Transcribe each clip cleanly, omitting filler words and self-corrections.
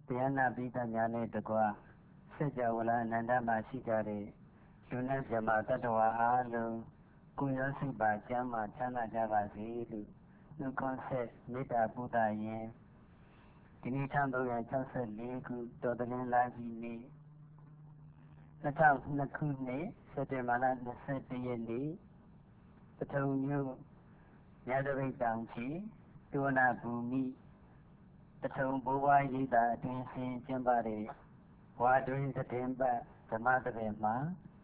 တရားနာပိဋကများနဲ့တကွစัจ java လာအနန္တမှာရှိကြတဲ့လူနဲ့ဇမတတ္တဝါအားလုံးကိုယ်ရောစိတ်ပါကျမ်းမာချမ်းသာကြပါစေလို့နှုတ်ခွန်းဆက်မေတ္တာပို့သရင်ဒီနေ့1364ခုတော်သလင်းလာပြီနေ့2002ခုနှစ်စက်တင်ဘာလ21ရက်နေ့ပထုံမြို့မြတ်တပိတ်တောင်ချီဒုဝနာဘူမိပထုံဘိုးဘွားရိပ်သာအတွင်းဆင်းကျင်းပတဲ့ဝါတွင်သတင်းပတ်ဓမ္မသဘင်မှာ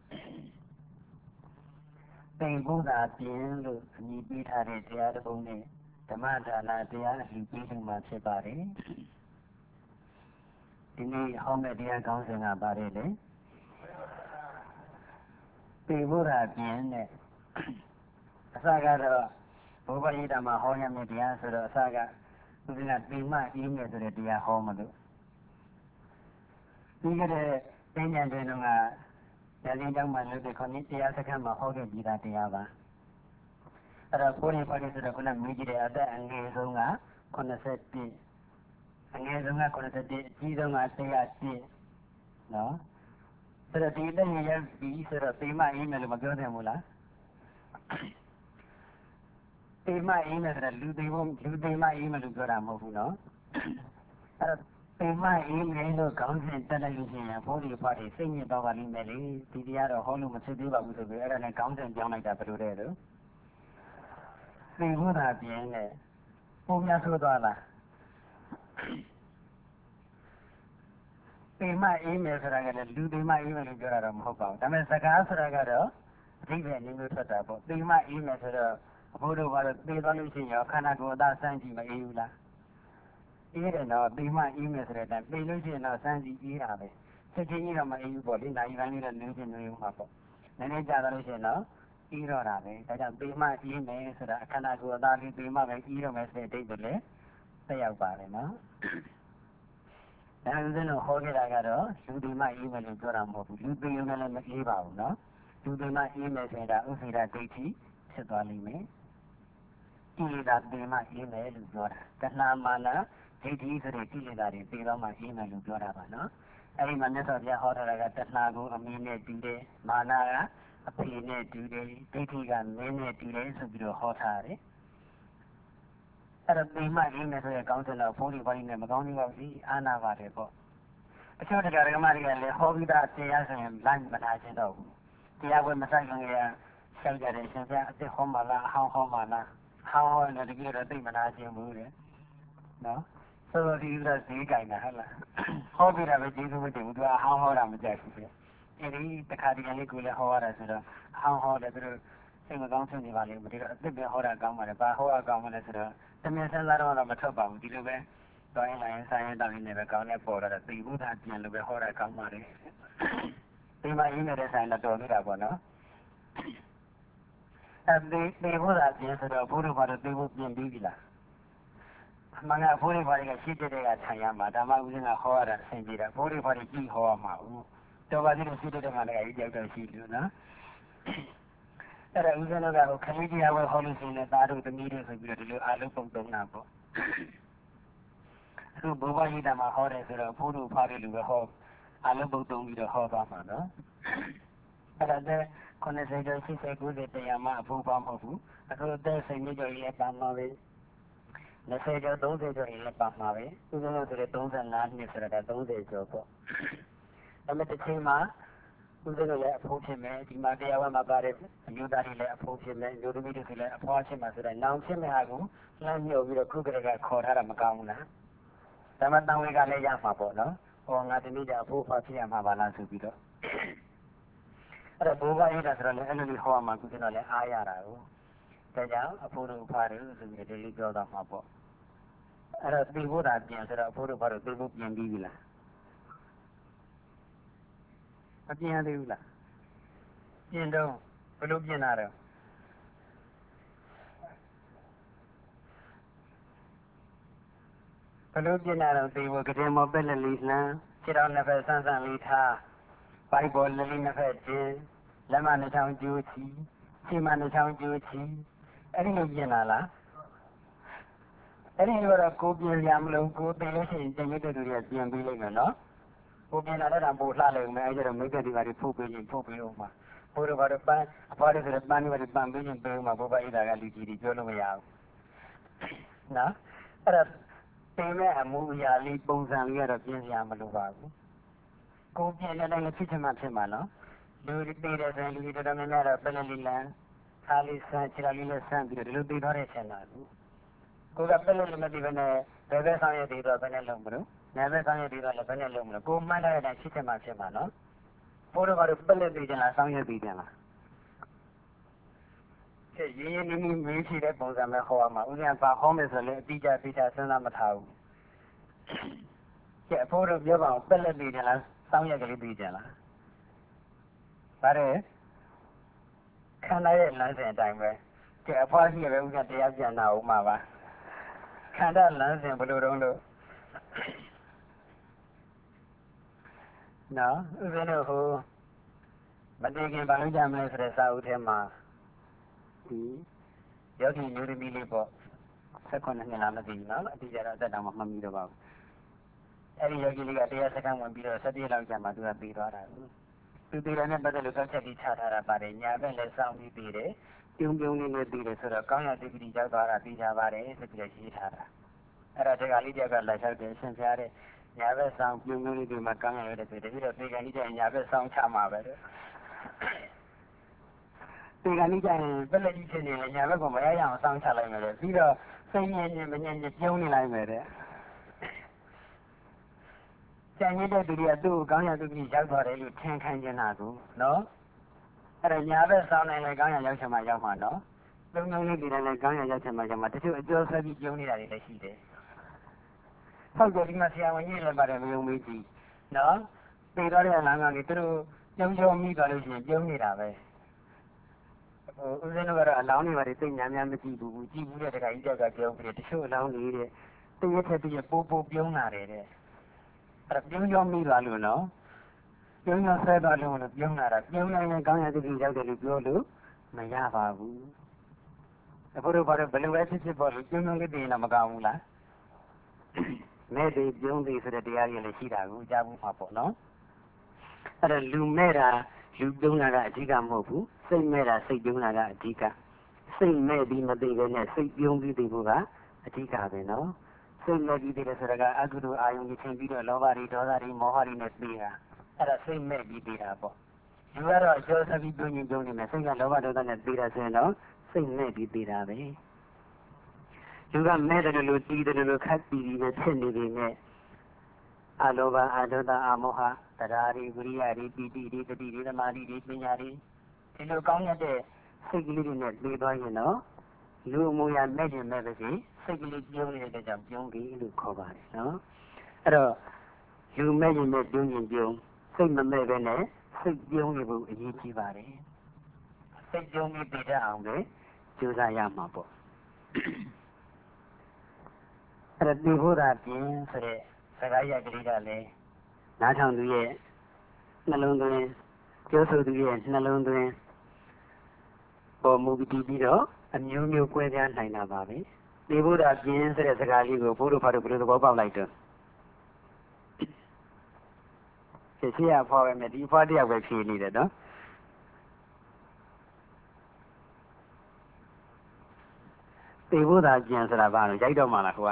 ပိန်ဘုရားပြင်းလို့အမည်ပေးထားတဲ့တရားတစ်ပုဒ်နဲ့ဓမ္မဒါနတရားအလှူပေးလို့မှာဖြစ်ပါတယ်ဒီနေ့ဟောမယ့်တရားကောင်းစဉ်ကပါတယ်လေပိန်ဘုရားပြင်းနဲ့အစကတော့ဘုရားရိပ်သာမှာဟောရမယ့်တရားဆိုတော့အစကသူကပိမအေးမယ်ဆိုတဲ့တရားဟောမလို့ဒီကတည်းကဉာဏ်တွင်တော့ကဉာဏ်ရင်းကြောင့်မှလို့ဒီခုနှစ်တရားစခန်းမှာဟောခဲ့ပြီးသားတရားပါအဲ့တော့ကိုယ်ရပါလိဆိုတော့ခုနမြည်ကြည့်တဲ့အသက်အငယ်ဆုံးက81အငယ်ဆုံးက81အကြီးဆုံးက101နော်ဆိုတော့ဒီလက်ရရပြီးဆိုတော့ပိမအေးမယ်လို့မပြောနိုင်ဘူးလားပိမအေးမယ်ဆိုတော့လူပိမအေးမယ်လို့ပြောတာမဟုတ်ဘူးနော်အဲ့တော့ပိမအေးမယ်လို့ခေါင်းစဉ်တက်လိုက်လို့ရှိရင်ဘိုးဒီဖွားတွေစိတ်ညစ်တော့ပါလိမ့်မယ်လေဒီတရားတော့ဟောလို့မဖြစ်သေးပါဘူးဆိုပြီးအဲ့ဒါနဲ့ခေါင်းစဉ်ပြောင်းလိုက်တာဘယ်လိုလဲလို့သိဖို့သာပြင်းနဲ့ပုံများဆိုသွားလားပိမအေးမယ်ဆိုတာကလည်းလူပိမအေးမယ်လို့ပြောတာတော့မဟုတ်ပါဘူးဒါပေမဲ့စကားဆိုတာကတော့အဓိပ္ပာယ်နည်းမျိုးထွက်တာပေါ့ပိမအေးမယ်ဆိုတော့အဖို့တို့ကတော့သိသွားလို့ရှိရင်ရောခန္ဓာကိုယ်အသားစမ်းကြည့်မအေးဘူးလားအေးတယ်တော့ပိမအေးမယ်ဆိုတဲ့အတိုင်းပိလို့ရှိရင်တော့စမ်းကြည့်အေးတာပဲချက်ချင်းကြီးတော့မအေးဘူးပေါ့ဒီနိုင်ပိုင်းလေးတော့နည်းချင်းနည်းဦးမှာပေါ့နည်းနည်းကြာတော့လို့ရှိရင်တော့အေးတော့တာပဲဒါကြောင့်ပိမအေးမယ်ဆိုတာခန္ဓာကိုယ်အသားလေးပိမပဲအေးတော့မယ်ဆိုတဲ့အဓိပ္ပာယ်လည်းသက်ရောက်ပါတယ်နော်ဒါဥစဉ်လို့ဟောခဲ့တာကတော့လူပိမအေးမယ်လို့ပြောတာမဟုတ်ဘူးလူပိရုံနဲ့လည်းမအေးပါဘူးနော်လူပိမအေးမယ်ဆိုတာဥစ္စေတာဒိဋ္ဌိဖြစ်သွားလိမ့်မယ်ကိလေသာပိမအေးမယ်လို့ပြောတာတဏှာမာနဒိဋ္ဌိဆိုတဲ့ကိလေသာတွေပြေတော့မှအေးမယ်လို့ပြောတာပါနော်အဲဒီမှာမြတ်စွာဘုရားဟောထားတာကတဏှာကိုအမင်းနဲ့တူတယ်မာနကအဖေနဲ့တူတယ်ဒိဋ္ဌိကမင်းနဲ့တူတယ်ဆိုပြီးတော့ဟောထားတယ်အဲ့တော့ပိမအေးမယ်ဆိုတဲ့ကောင်းတဲ့တော့ဘုန်းကြီးဘာလို့နဲ့မကောင်းသေးပါဘူးအာနာပါတယ်ပေါ့အချို့တရားဓမ္မတွေကလည်းဟောပြီးသားတရားဆိုရင်လိုက်မထားခြင်းတော့ဘူးတရားဝယ်မဆိုင်ခင်ကဆောက်ကြတယ်ရှင်ပြအစ်စ်ဟောမှလားအဟောင်းဟောမှလားဟောင်းဟောနေတကယ်တော့သိမနာခြင်းဘူးတဲ့နော်ဆိုတော့ဒီလိုဈေးကြိုင်တာဟုတ်လားဟောပြတာပဲကျေးဇူးမတင်ဘူးသူကအဟောင်းဟောတာမကြိုက်ဘူးတဲ့အဲဒီတခါတည်းလေးကိုလည်းဟောရတာဆိုတော့အဟောင်းဟောတယ်သူတို့စိတ်မကောင်းဖြစ်နေပါလိမ့်မယ်ဒီတော့အစ်စ်ပဲဟောတာကောင်းပါလေဘာဟောတာကောင်းမလဲဆိုတော့တမင်စမ်းစားတော့မထွက်ပါဘူးဒီလိုပဲတွိုင်းလိုက်ဆိုင်ရင်တောင်းနေပဲကောင်းတဲ့ပေါ်တော့သိဘူးသာပြန်လို့ပဲဟောတာကောင်းပါလေဒီမှာရင်းနေတဲ့ဆိုင်တော့တော်သေးတာပေါ့နော်အဲဒီဘုရားပြန်ဆိုတော့ဘုရားဘာလို့သိဖို့ပြင်ပြီးပြီလားအမှန်ကဘုရားဘာတွေကရှိတဲ့ကထိုင်ရမှာဓမ္မဥစဉ်ကဟောရတာဆင်ပြေတာဘုရားဘာတွေကြည့်ဟောရမှာဘူးတော်ပါသေးတယ်ရှိတဲ့ကလည်းအကြီးကြောက်တော့ရှိလို့နော်အဲ့ဒါဥစဉ်တော့ကခဏကြီးတရားဝဲဟောလို့ရှိရင်သားတို့သမီးတို့ဆိုပြီးတော့ဒီလိုအာလုံးပုံသုံးတာပေါ့အခုဘုရားရိပ်သာမှာဟောတယ်ဆိုတော့ဘုရားဖားတယ်လူပဲဟောအာလုံးပုံသုံးပြီးတော့ဟောသွားမှာနော်အဲ့ဒါတဲ့90ကျော်80 90တရားမှအဖို့ပါမဟုတ်ဘူးအခုတဲ့စိတ်မျိုးကျော်ရဲ့ပါမှာပဲ20ကျော်30ကျော်ရဲ့ပါမှာပဲဥပမာဆိုတဲ့35နှစ်ဆိုတာ30ကျော်ပေါ့ဒါမဲ့တစ်ချိန်မှာဥစဉ်လည်းအဖို့ဖြစ်မယ်ဒီမှာတရားဝဲမှာပါတဲ့အမျိုးသားတွေလည်းအဖို့ဖြစ်မယ်လူသမီးတွေလည်းအဖွားဖြစ်မှာဆိုတော့နောင်ဖြစ်မဲ့ဟာကိုလှမ်းမြုပ်ပြီးတော့ခုကလေးကခေါ်ထားတာမကောင်းဘူးလားဒါမှတန်ဝေကလည်းရမှာပေါ့နော်ဟောငါတနည်းကြအဖို့ဖွားဖြစ်ရမှာပါလားဆိုပြီးတော့အဲ့တော့ဘုရားရိပ်သာဆိုတော့လည်းအဲ့လိုလေးဟောမှာကုသတော့လည်းအားရတာကိုဒါကြောင့်အဖို့တို့ဖားတယ်ဆိုပြီးဒီလိုပြောတော့မှာပေါ့အဲ့တော့သိဖို့သာပြန်ဆိုတော့အဖို့တို့ဖားတို့သိဖို့ပြန်ပြီးပြီလားမပြန်သေးဘူးလားပြင်တော့ဘယ်လိုပြင်တာတော့ဘယ်လိုပြင်တာတော့သိဖို့ကတဲ့မောပက်လက်လေးလှမ်းခြေတော်နှစ်ဖက်ဆန်းဆန်းလေးထားဘိုက်ပေါ်လက်လေးနှစ်ဖက်ကျင်းလက်မနှစ်ချောင်းကျိုးချီခြေမနှစ်ချောင်းကျိုးချီအဲ့ဒီလိုပြင်လာလားအဲ့ဒီတော့ကိုပြင်ရမလို့ကိုသိလို့ရှိရင်ကျန်ရတဲ့သူတွေကပြင်ပြီးလိုက်မယ်နော်ကိုပြင်လာတော့ပို့လှလိုက်မယ်အဲ့ကျတော့မိတ်ကတိပါတွေဖုတ်ပြီးရင်ဖုတ်ပြီးအောင်မှာဘိုးတို့ဘာလို့ပန်းအဖွားတွေဆိုတော့ပန်းတွေဘာတွေပန်းပြီးရင်ပေးမှာဘိုးဘအိဒါကလူကြီးတွေပြောလို့မရဘူးနော်အဲ့ဒါတင်မဲ့အမှုအရာလေးပုံစံလေးကတော့ပြင်ရမလို့ပါဘူးကိုပြင်တဲ့တိုင်းဖြစ်ချင်မှဖြစ်မှာနော်လူတွေတည်တယ်ဆိုရင်လူတွေတော်တော်များများတော့ပလလီလန်ခါလေးဆန်းချီလေးနဲ့ဆန်းပြီးတော့ဒီလိုတည်သွားတဲ့ဆင်လာဘူးကိုကပလလီမတည်ဘဲနဲ့ဘယ်ဘက်ဆောင်ရတည်တော့ဘယ်နဲ့လုံးမလို့နာဘက်ဆောင်ရတည်တော့လည်းဘယ်နဲ့လုံးမလို့ကိုမှန်းတဲ့အတိုင်းဖြစ်ချင်မှဖြစ်မှာနော်ဘိုးတို့ဘာလို့ပလတည်ကြလားဆောင်ရတည်ကြလားရင်းရင်းနှီးနှီးမေးချတဲ့ပုံစံပဲဟောရမှာဥစဉ်ပါဟောမယ်ဆိုလည်းအတိအကျသိချစဉ်းစားမထားဘူးကျအဖိုးတို့ပြောပါအောင်ပက်လက်တည်ကြလားစောင်းရက်ကလေးတည်ကြလားဗါတယ်ခန္ဓာရဲ့လမ်းစဉ်အတိုင်းပဲကျအဖွားရှိရပဲဥစဉ်တရားပြန်နာဦးမှာပါခန္ဓာလမ်းစဉ်ဘယ်လိုတုံးလို့နော်ဥစဉ်တို့ဟိုမတည်ခင်ဘာလို့ကြမလဲဆိုတဲ့စာအုပ်ထဲမှာယောဂီမျိုးသမီးလေးပေါ့16နှစ်လားမသိဘူးနော်အတိအကျတော့အသက်တောင်မှမမီတော့ပါဘူးအဲ့ဒီယောဂီလေးကတရားစခန်းဝင်ပြီးတော့17လောက်ကြာမှသူကပြီးသွားတာသူပြီးတယ်နဲ့ပတ်သက်လို့ကောက်ချက်ကြီးချထားတာပါတယ်ညာဘက်လည်းစောင်းပြီးပြီးတယ်ပြုံးပြုံးလေးနဲ့ပြီးတယ်ဆိုတော့ကောင်းရတိပတိရောက်သွားတာပြီးကြပါတယ်ဆိုပြီးရေးထားတာအဲ့ဒါတကလေးတယောက်ကလက်လျှောက်တယ်ဆင်ပြားတဲ့ညာဘက်စောင်းပြုံးပြုံးလေးတွေမှာကောင်းရရတယ်ဆိုပြီးတော့ဒီကနေ့ကျရင်ညာဘက်စောင်းချမှာပဲတဲ့ဒီကနေ့ကျရင်ပလက်ကြီးဖြစ်နေလေညာဘက်ကမရရအောင်စောင်းချလိုက်မယ်လေပြီးတော့စိတ်ညစ်ညစ်မညစ်ညစ်ပြုံးနေလိုက်မယ်တဲ့ကျန်ရတဲ့သူတွေကသူ့ကိုကောင်းရသူကြီးရောက်သွားတယ်လို့ထင်ခံနေတာကိုနော်အဲ့ဒါညာဘက်စောင်းနိုင်လေကောင်းရရောက်ချင်မှရောက်မှာနော်သုံးလုံးလေးဒီတိုင်းလေကောင်းရရောက်ချင်မှရောက်မှာတချို့အကျော်ဆွဲပြီးပြုံးနေတာတွေလည်းရှိတယ်ဟုတ်တယ်ဒီမှာဆရာဝန်ကြီးလည်းပါတယ်မယုံမေးကြည့်နော်ပြီးတော့တဲ့လမ်းကနေသူတို့ပြုံးမိသွားလို့ရှိရင်ပြုံးနေတာပဲဦးဇင်းတို့ကတော့အလောင်းတွေပါသိညာများမကြည့်ဘူးကြည့်ဘူးတဲ့တခါကြီးတယောက်ကပြောပြီးတချို့အလောင်းတွေတဲ့တရက်ထက်တရက်ပိုးပြုံးလာတယ်တဲ့အဲ့ပြုံးရောမိသွားလို့နော်ပြုံးရောဆဲသွားလို့ပြုံးလာတာပြုံးနိုင်ရင်ကောင်းရတဲ့ကြီးရောက်တယ်လို့ပြောလို့မရပါဘူးအခုတို့ဘာလို့ဘယ်လိုပဲဖြစ်ပေါ့လို့ပြုံးလေးတည်ရင်မကောင်းဘူးလားမဲ့တွေပြုံးတွေဆိုတဲ့တရားတွေလည်းရှိတာကိုကြားဘူးမှာပေါ့နော်အဲ့ဒါလူမဲ့တာလူပြုံးတာကအဓိကမဟုတ်ဘူးစိတ်မဲ့တာစိတ်ပြုံးတာကအဓိကစိတ်မဲ့ပြီးမသိဘဲနဲ့စိတ်ပြုံးပြီးသိဖို့ကအဓိကပဲနော်စိတ်မဲ့ပြီးသိတယ်ဆိုတာကအကုသိုလ်အာယုန်ကြီးချင်းပြီးတော့လောဘတွေဒေါသတွေမောဟတွေနဲ့ပြီးတာအဲ့ဒါစိတ်မဲ့ပြီးသိတာပေါ့လူကတော့အကျော်ဆက်ပြီးပြုံးနေနေစိတ်ကလောဘဒေါသနဲ့ပြီးတာဆိုရင်တော့စိတ်မဲ့ပြီးသိတာပဲလူကမဲ့တယ်လို့တီးတယ်လို့ခတ်ပြီးပြီးနဲ့ဖြစ်နေပြီနဲ့အလောဘအဒေါသအမောဟတရားရီဝိရိယရီပီတိရီတတိရီသမာဓိရီပညာရီဒီလိုကောင်းရတဲ့စိတ်ကလေးတွေနဲ့ပြီးသွားရင်တော့လူအမူအရာမဲ့ခြင်းမဲ့ပါစေစိတ်ကလေးပြုံးနေတဲ့ကြောင့်ပြုံးပြီးလို့ခေါ်ပါတယ်နော်အဲ့တော့လူမဲ့ခြင်းနဲ့ပြုံးရင်ပြုံးစိတ်မမဲ့ပဲနဲ့စိတ်ပြုံးနေဖို့အရေးကြီးပါတယ်စိတ်ပြုံးပြီးပြတတ်အောင်ပဲကြိုးစားရမှာပေါ့အဲ့ဒါဒီဘုရားပြင်းဆိုတဲ့စကားရကလေးကလည်းနားထောင်သူရဲ့နှလုံးသွင်းပြောဆိုသူရဲ့နှလုံးသွင်းပေါ်မူပြီးတော့အမျိုးမျိုးကွဲပြားနိုင်တာပါပဲဒီဘုရားပြင်းဆိုတဲ့စကားလေးကိုဘုရားဖတ်လို့ဘယ်လိုသဘောပေါက်လိုက်တော့ဖြစ်ရဖော်ရမယ်ဒီဖော်တယောက်ပဲဖြေနေတယ်နော်ဒီဘုရားပြင်းဆိုတာဘာလို့ရိုက်တော့မှလားခွာ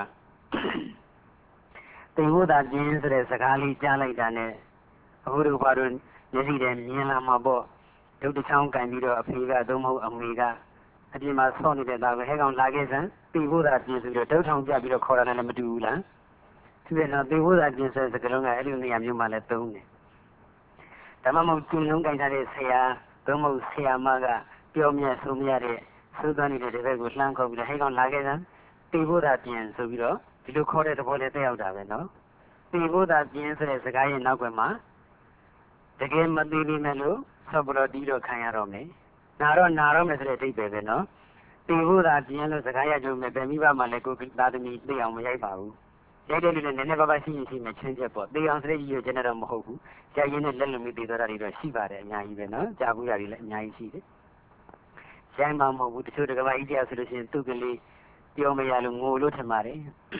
သင်္ဘောသာကျင်းဆိုတဲ့စကားလေးကြားလိုက်တာနဲ့အခုတို့ဘာလို့မျက်စိထဲမြင်လာမှာပေါ့ဒုတ်တချောင်းကန်ပြီးတော့အဖေကသို့မဟုတ်အမေကအပြင်မှာဆော့နေတဲ့သားပဲဟဲကောင်လာခဲ့စမ်းသင်္ဘောသာကျင်းဆိုပြီးတော့ဒုတ်ထောင်ပြပြီးတော့ခေါ်တာလည်းမတူဘူးလားသူကနော်သင်္ဘောသာကျင်းဆိုတဲ့စကားလုံးကအဲ့လိုနေရာမျိုးမှလည်းသုံးတယ်ဒါမှမဟုတ်ကျင်းလုံးကြိုင်ထားတဲ့ဆရာသို့မဟုတ်ဆရာမကပြောမြတ်ဆုံးမရတဲ့သိုးသွန်းနေတဲ့ဒီဘက်ကိုလှမ်းခေါ်ပြီးတော့ဟဲကောင်လာခဲ့စမ်းသင်္ဘောသာကျင်းဆိုပြီးတော့ဒီလိုခေါ်တဲ့သဘောနဲ့တက်ရောက်တာပဲနော်သိဖို့သာပြင်းဆိုတဲ့စကားရဲ့နောက်ွယ်မှာတကယ်မသိသေးမဲ့လို့ဆော့ပလော်တီးတော့ခံရတော့မယ်နာတော့မယ်ဆိုတဲ့အဓိပ္ပာယ်ပဲနော်သိဖို့သာပြင်းလို့စကားရကြုံမဲ့ပဲမိဘမှလည်းကိုယ်သားသမီးသိအောင်မရိုက်ပါဘူးရိုက်တဲ့လူလည်းနည်းနည်းပါးပါးရှိရင်ရှိမှချင်းချက်ပေါ့သိအောင်စတဲ့ကြီးရကျတော့မဟုတ်ဘူးရိုက်ရင်းနဲ့လက်လုံမိသေးတာတွေတော့ရှိပါတယ်အများကြီးပဲနော်ကြားဘူးရတယ်လည်းအများကြီးရှိတယ်ရိုက်မှမဟုတ်ဘူးတချို့တကဘာကြီးတရားဆိုလို့ရှိရင်သူ့ကလေးပြောမရလို့ငိုလို့ထင်ပါတယ်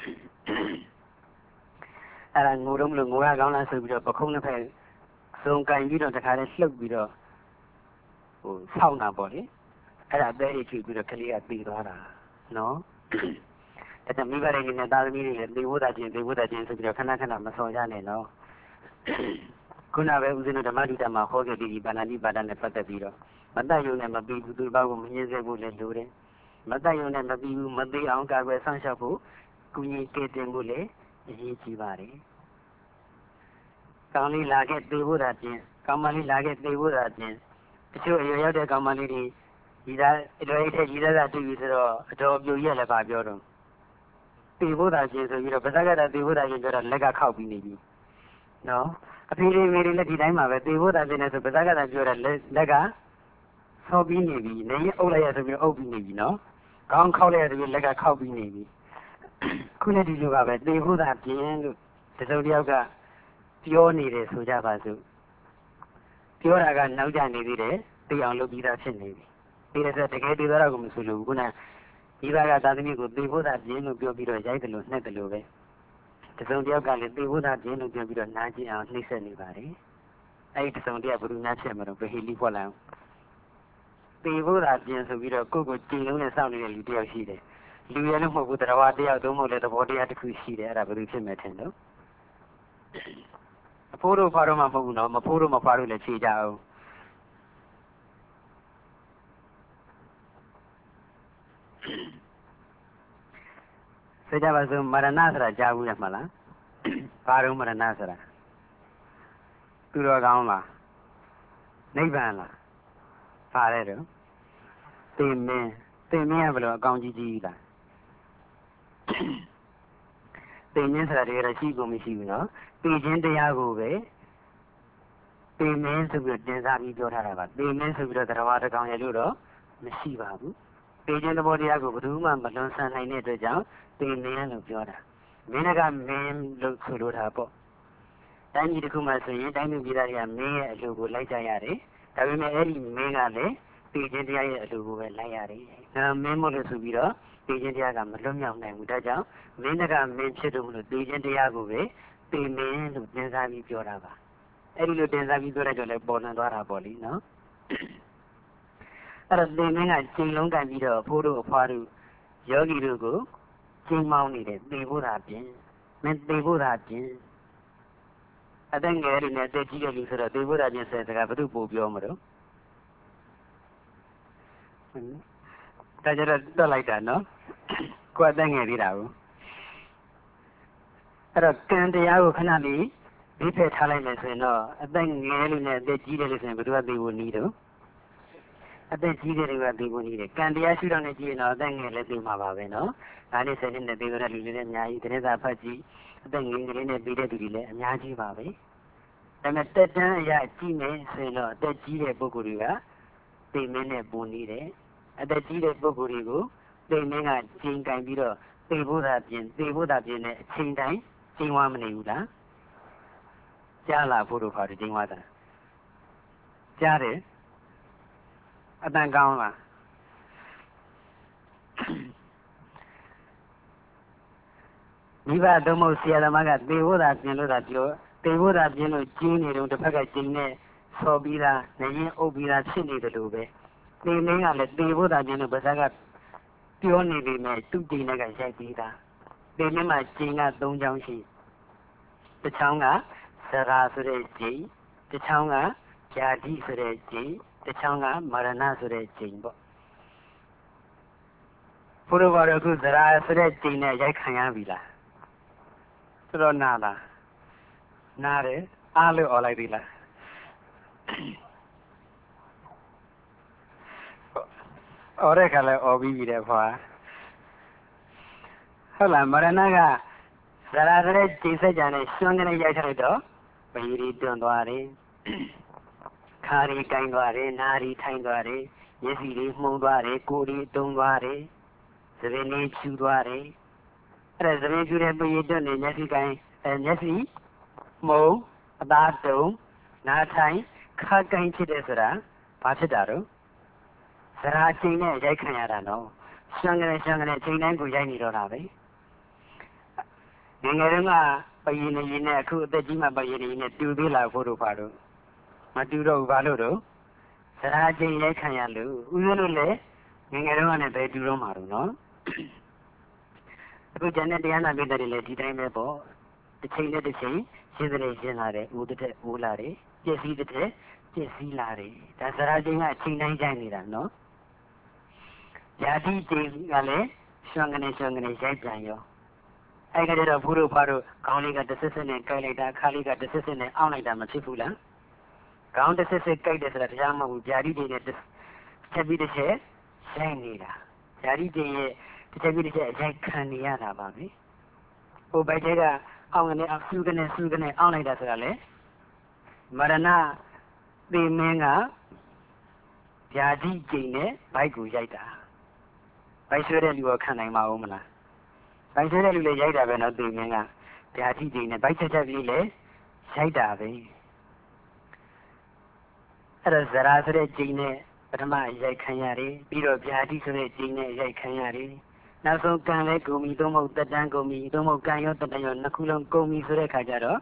အဲ့ဒါငိုတော့မလို့ငိုရကောင်းလားဆိုပြီးတော့ပခုံးတစ်ဖက်စုံကင်ပြီးတော့တခါတည်းလှုပ်ပြီးတော့ဆောင်းတာပေါ့လေအဲ့ဒါပဲချွေပြီးတော့ကလေးကပြီးသွားတာနော်အဲ့ဒါမိဘတွေနဲ့သားသမီးတွေလည်းသေဖို့တာချင်းဆိုပြီးတော့ခဏခဏမစော်ကြနဲ့နော်ခုနပဲဦးဇင်းတို့ဓမ္မဒုတမှာဟောခဲ့ပြီးပါဏာတိပါဒနဲ့ပတ်သက်ပြီးတော့မတတ်ရုံနဲ့မပြီးဘူးသူ့ဘာကိုမငြင်းစေဖို့လည်းလိုတယ်မတတ်ရုံနဲ့မပြီးဘူးမသေးအောင်ကာကွယ်ဆောင်ရှောက်ဖို့ကုညီကဲတင်ဖို့လည်းအရေးကြီးပါတယ်ကောင်းလေးလာခဲ့သေဖို့တာချင်းကောင်းမလေးလာခဲ့သေဖို့တာချင်းတချို့အရွယ်ရောက်တဲ့ကောင်းမလေးတွေဒီသားအရွယ်အိတ်ထက်ကြီးသားတူပြီဆိုတော့အတော်ပြိုရက်လည်းပါပြောတော့သေဖို့တာချင်းဆိုပြီးတော့ဗဇက်ကတာသေဖို့တာချင်းပြောတော့လက်ကခောက်ပြီးနေပြီနော်အဖေတွေမေတွေလည်းဒီတိုင်းမှာပဲသေဖို့တာချင်းနဲ့ဆိုဗဇက်ကတာပြောတော့လက်ကဆောပြီးနေပြီနေရင်အုပ်လိုက်ရဆိုပြီးအုပ်ပြီးနေပြီနော်ခေါင်းခောက်လိုက်ရဆိုပြီးလက်ကခောက်ပြီးနေပြီခုလည်းဒီလိုကပဲသေဖို့တာချင်းလို့တစုံတစ်ယောက်ကပြောနေတယ်ဆိုကြပါစို့ပြောတာကနောက်ကျနေသေးတယ်သိအောင်လုပ်ပြီးသားဖြစ်နေပြီဒီလိုဆိုတကယ်သိသွားတော့ကိုမဆိုလို့ခုနဒီဘက်ကသာသမီကိုသေဖို့တာပြင်းလို့ပြောပြီးတော့ရိုက်တယ်လို့နှက်တယ်လို့ပဲတစုံတစ်ယောက်ကလည်းသေဖို့တာပြင်းလို့ပြောပြီးတော့နားကျင်အောင်နှိမ့်ဆက်နေပါတယ်အဲ့ဒီတစုံတစ်ယောက်ဘယ်သူများဖြစ်မှာတော့ဘယ်ဟီလီဖွက်လိုက်သေဖို့တာပြင်းဆိုပြီးတော့ကိုယ့်ကိုကြည်လုံးနဲ့စောင့်နေတဲ့လူတစ်ယောက်ရှိတယ်လူရလည်းမဟုတ်ဘူးတရားတစ်ယောက်သုံးမဟုတ်လည်းသဘောတရားတစ်ခုရှိတယ်အဲ့ဒါဘယ်သူဖြစ်မယ်ထင်လို့အဖိုးတို့ဖားတော့မှမဟုတ်ဘူးနော်မဖိုးတို့မဖားတို့လည်းဖြေကြအောင်ဆိုကြပါစို့မရဏဆိုတာကြားဘူးရမလားဘာတော့မရဏဆိုတာသူတော်ကောင်းလားနိဗ္ဗာန်လားဖားတဲ့တော့သိမင်းကဘယ်လိုအကောင်ကြီးကြီးလားသိမင်းဆိုတာတကယ်တော့ရှိကုန်မရှိဘူးနော်သိခြင်းတရားကိုပဲသိမင်းဆိုပြီးတင်စားပြီးပြောထားတာပါသိမင်းဆိုပြီးတော့တရားတစ်ကောင်ရလို့တော့မရှိပါဘူးသိခြင်းသဘောတရားကိုဘယ်သူမှမလွန်ဆန်နိုင်တဲ့အတွက်ကြောင့်သိမင်းလို့ပြောတာမင်းကမင်းလို့ဆိုလိုတာပေါ့တိုင်းပြည်တစ်ခုမှဆိုရင်တိုင်းပြည်ပြည်သားတွေကမင်းရဲ့အလိုကိုလိုက်ကြရတယ်ဒါပေမဲ့အဲ့ဒီမင်းကလည်းသိခြင်းတရားရဲ့အလိုကိုပဲလိုက်ရတယ်မင်းမို့လို့ဆိုပြီးတော့သိခြင်းတရားကမလွတ်မြောက်နိုင်ဘူးဒါကြောင့်မင်းကမင်းဖြစ်လို့မလို့သိခြင်းတရားကိုပဲသိမင်းလို့တင်စားပြီးပြောတာပါအဲ့ဒီလိုတင်စားပြီးပြောလိုက်တော့လည်းပေါ်လွင်သွားတာပေါ့လေနော်အဲ့တော့သိမင်းကချိန်လုံးကန်ပြီးတော့ဖိုးတို့အဖွားတို့ယောဂီတို့ကိုချိန်မောင်းနေတယ်သိဖို့တာပြင်မင်းသိဖို့တာပြင်အသက်ငယ်တွေနဲ့တက်ကြီးတဲ့လူဆိုတော့သိဖို့တာပြင်ဆိုတဲ့စကားဘယ်သူပို့ပြောမလို့ဒါကြတော့တွက်လိုက်တာနော်ကိုယ်အသက်ငယ်သေးတာကိုအဲ့တော့ကံတရားကိုခဏလေးဒီဖက်ထားလိုက်မယ်ဆိုရင်တော့အသက်ငယ်လို့နဲ့အသက်ကြီးတယ်လို့ဆိုရင်ဘယ်သူကသိဖို့နည်းတော့အသက်ကြီးတဲ့တွေကသိဖို့နည်းတယ်ကံတရားရှိတော့နေကြည့်ရင်တော့အသက်ငယ်လည်းသိမှာပါပဲနော်ဒါနဲ့ဆက်နေတဲ့သိတဲ့လူတွေလည်းအများကြီးတနေ့သာဖတ်ကြည့်အသက်ငယ်ကလေးနဲ့ပြီးတဲ့သူတွေလည်းအများကြီးပါပဲဒါပေမဲ့တက်တန်းအရာကြည့်မယ်ဆိုရင်တော့အသက်ကြီးတဲ့ပုဂ္ဂိုလ်တွေကသိမင်းနဲ့ပုံနေတယ်အသက်ကြီးတဲ့ပုဂ္ဂိုလ်တွေကိုသိမင်းကချိန်ကင်ပြီးတော့သိဖို့သာပြင်နဲ့အချိန်တိုင်းချိန်ဝါမနေဘူးလားကြားလာဖို့တို့ခါဒီချိန်ဝါတာကြားတယ်အတန်ကောင်းလားမိဘသုံးဖို့ဆရာသမားကသေဖို့သာပြင်လို့သာပြောသေဖို့သာပြင်လို့ကျင်းနေတော့တစ်ဖက်ကကျင်းနဲ့ဆော်ပြီးသားနေရင်အုပ်ပြီးသားဖြစ်နေတယ်လို့ပဲသေမင်းကလည်းသေဖို့သာပြင်လို့ဗဇက်ကပြောနေပြီမဲ့သူ့ကျင်းနဲ့ကရိုက်ပြီးသားသေမင်းမှာကျင်းက၃ချောင်းရှိတစ်ချောင်းကသရာဆိုတဲ့ကျင်းတစ်ချောင်းကဇာတိဆိုတဲ့ကျင်းတစ်ချောင်းကမရဏဆိုတဲ့ကျင်းပေါ့ဘုရားဘာလို့အခုသရာဆိုတဲ့ကျင်းနဲ့ရိုက်ခံရပြီလားဆိုတော့နာလားနားတယ်အားလို့អော်လိုက်ပြီလားអော်တဲ့ခါလဲអော်ပြီးပြီတဲ့ဖွာဟုတ်လားမရဏကသရာဆိုတဲ့ကျင်းစက်ကြံနဲ့ရှင်ကနေရိုက်ထားတော့ဘယီရီတွန်းသွားတယ်ခါရီကိုင်းသွားတယ်နာရီထိုင်သွားတယ်မျက်စိလေးမှုန်သွားတယ်ကိုယ်လေးတုံးသွားတယ်သပင်လေးဖြူသွားတယ်အဲ့ဒါသပင်ဖြူတဲ့ပရိတွန်းနေမျက်စိကိုင်းမျက်စိမှုန်အသားတုံးနားထိုင်ခါကိုင်းဖြစ်တယ်ဆိုတာဘာဖြစ်တာတော့သရာချိန်နဲ့ရိုက်ခံရတာနော်ရှမ်းကနေချိန်တိုင်းကိုရိုက်နေတော့တာပဲငယ်ငယ်တုန်းကပယင်းနေရင်နဲ့အခုအသက်ကြီးမှပယင်းနေရင်နဲ့တူသေးလားဖို့တို့ပါတော့မတူတော့ဘူးဘာလို့တော့စရာချိန်ရိုက်ခံရလို့ဦးဇင်းတို့လည်းငယ်ငယ်တုန်းကလည်းပဲတူတော့မှာတော့နော်အခုကျန်တဲ့တရားနာပိဋကတွေလည်းဒီတိုင်းပဲပေါ့တစ်ချိန်နဲ့တစ်ချိန်ရှင်းတဲ့ရှင်းလာတယ်ဦးတဲ့ဦးလာတယ်ပြည့်စည်တဲ့ပြည့်စည်လာတယ်ဒါစရာချိန်ကအချိန်တိုင်းရိုက်နေတာနော်ယာတိချိန်ကလည်းရှွန်ကနေရိုက်ပြန်ရောအဲ့ကတည်းကဘုရုဖားတို့ခေါင်းလေးကတစ်စစ်နဲ့ကိုက်လိုက်တာခါလေးကတစ်စစ်နဲ့အောင်းလိုက်တာမဖြစ်ဘူးလားခေါင်းတစ်စစ်ကိုက်တယ်ဆိုတာတရားမဟုတ်ဘူးယာတိချိန်နဲ့ချက်ပြီးတစ်ချက်ရိုက်နေတာယာတိချိန်ရဲ့တစ်ချက်ပြီးတစ်ချက်ရိုက်ခံနေရတာပါပဲဟိုဘက်ကျကအောင်းကနေဆူကနေအောင်းလိုက်တာဆိုတာလေမရဏသေမင်းကယာတိချိန်နဲ့ဘိုက်ကိုရိုက်တာဘိုက်ဆွဲတဲ့လူကခံနိုင်မှာဦးမလားဘိုက်ဆွဲတဲ့လူလည်းရိုက်တာပဲနော်သေမင်းကဗျာတိချိန်နဲ့ဘိုက်ချက်ပြီးလေရိုက်တာပဲအဲ့တော့ဇရာဆိုတဲ့ချိန်နဲ့ပထမရိုက်ခံရတယ်ပြီးတော့ဗျာတိဆိုတဲ့ချိန်နဲ့ရိုက်ခံရတယ်နောက်ဆုံးကံလဲကုန်ပြီသုံးဖို့တက်တန်းကုန်ပြီသုံးဖို့ကံရောတက်တန်းရောနှစ်ခုလုံးကုန်ပြီဆိုတဲ့ခါကျတော့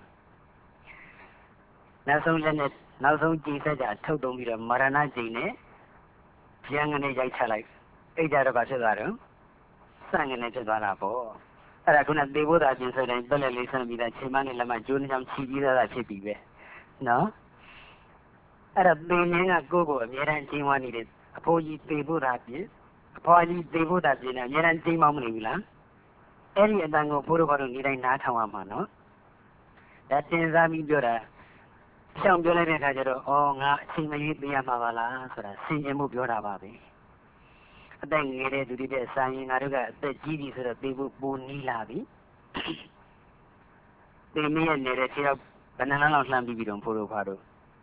နောက်ဆုံးလက်နဲ့နောက်ဆုံးကြည်ဆက်ကြထုတ်သုံးပြီးတော့မရဏချိန်နဲ့ဗျံကနေရိုက်ချလိုက်အဲ့ကြတော့ဘာဖြစ်သွားတော့စံငနဲ့ဖြစ်သွားတာပေါ့အဲ့ဒါခုနသေဖို့သာပြင်ဆိုတိုင်းပက်လက်လေးဆန်းပြီးသားချိန်မနဲ့လက်မကျိုးနှောင်းချီပြီးသားဖြစ်ပြီပဲနော်အဲ့ဒါသေမင်းကကိုယ့်ကိုအများအားကျင်းဝါနေတယ်အဖိုးကြီးသေဖို့သာပြင်အဖွားကြီးသေဖို့သာပြင်တယ်အများအားကျင်းမောင်းမနေဘူးလားအဲ့ဒီအတန်ကိုဘိုးတို့ဘာလို့နေတိုင်းနားထောင်ရမှာနော်ဒါတင်စားပြီးပြောတာရှောင်ပြောလိုက်တဲ့အခါကျတော့အော်ငါအချိန်မရွေးသိရမှာပါလားဆိုတာဆင်ခြင်မှုပြောတာပါပဲအသက်ငယ်တဲ့သူတွေတဲ့ဆိုင်ရင်ငါတို့ကအသက်ကြီးပြီဆိုတော့သိဖို့ပိုနီးလာပြီသိမင်းရဲ့နေတဲ့ခြေတော့ဘယ်နှလလောက်လှမ်းပြီးပြီတော့ဖိုးတို့ဖားတို့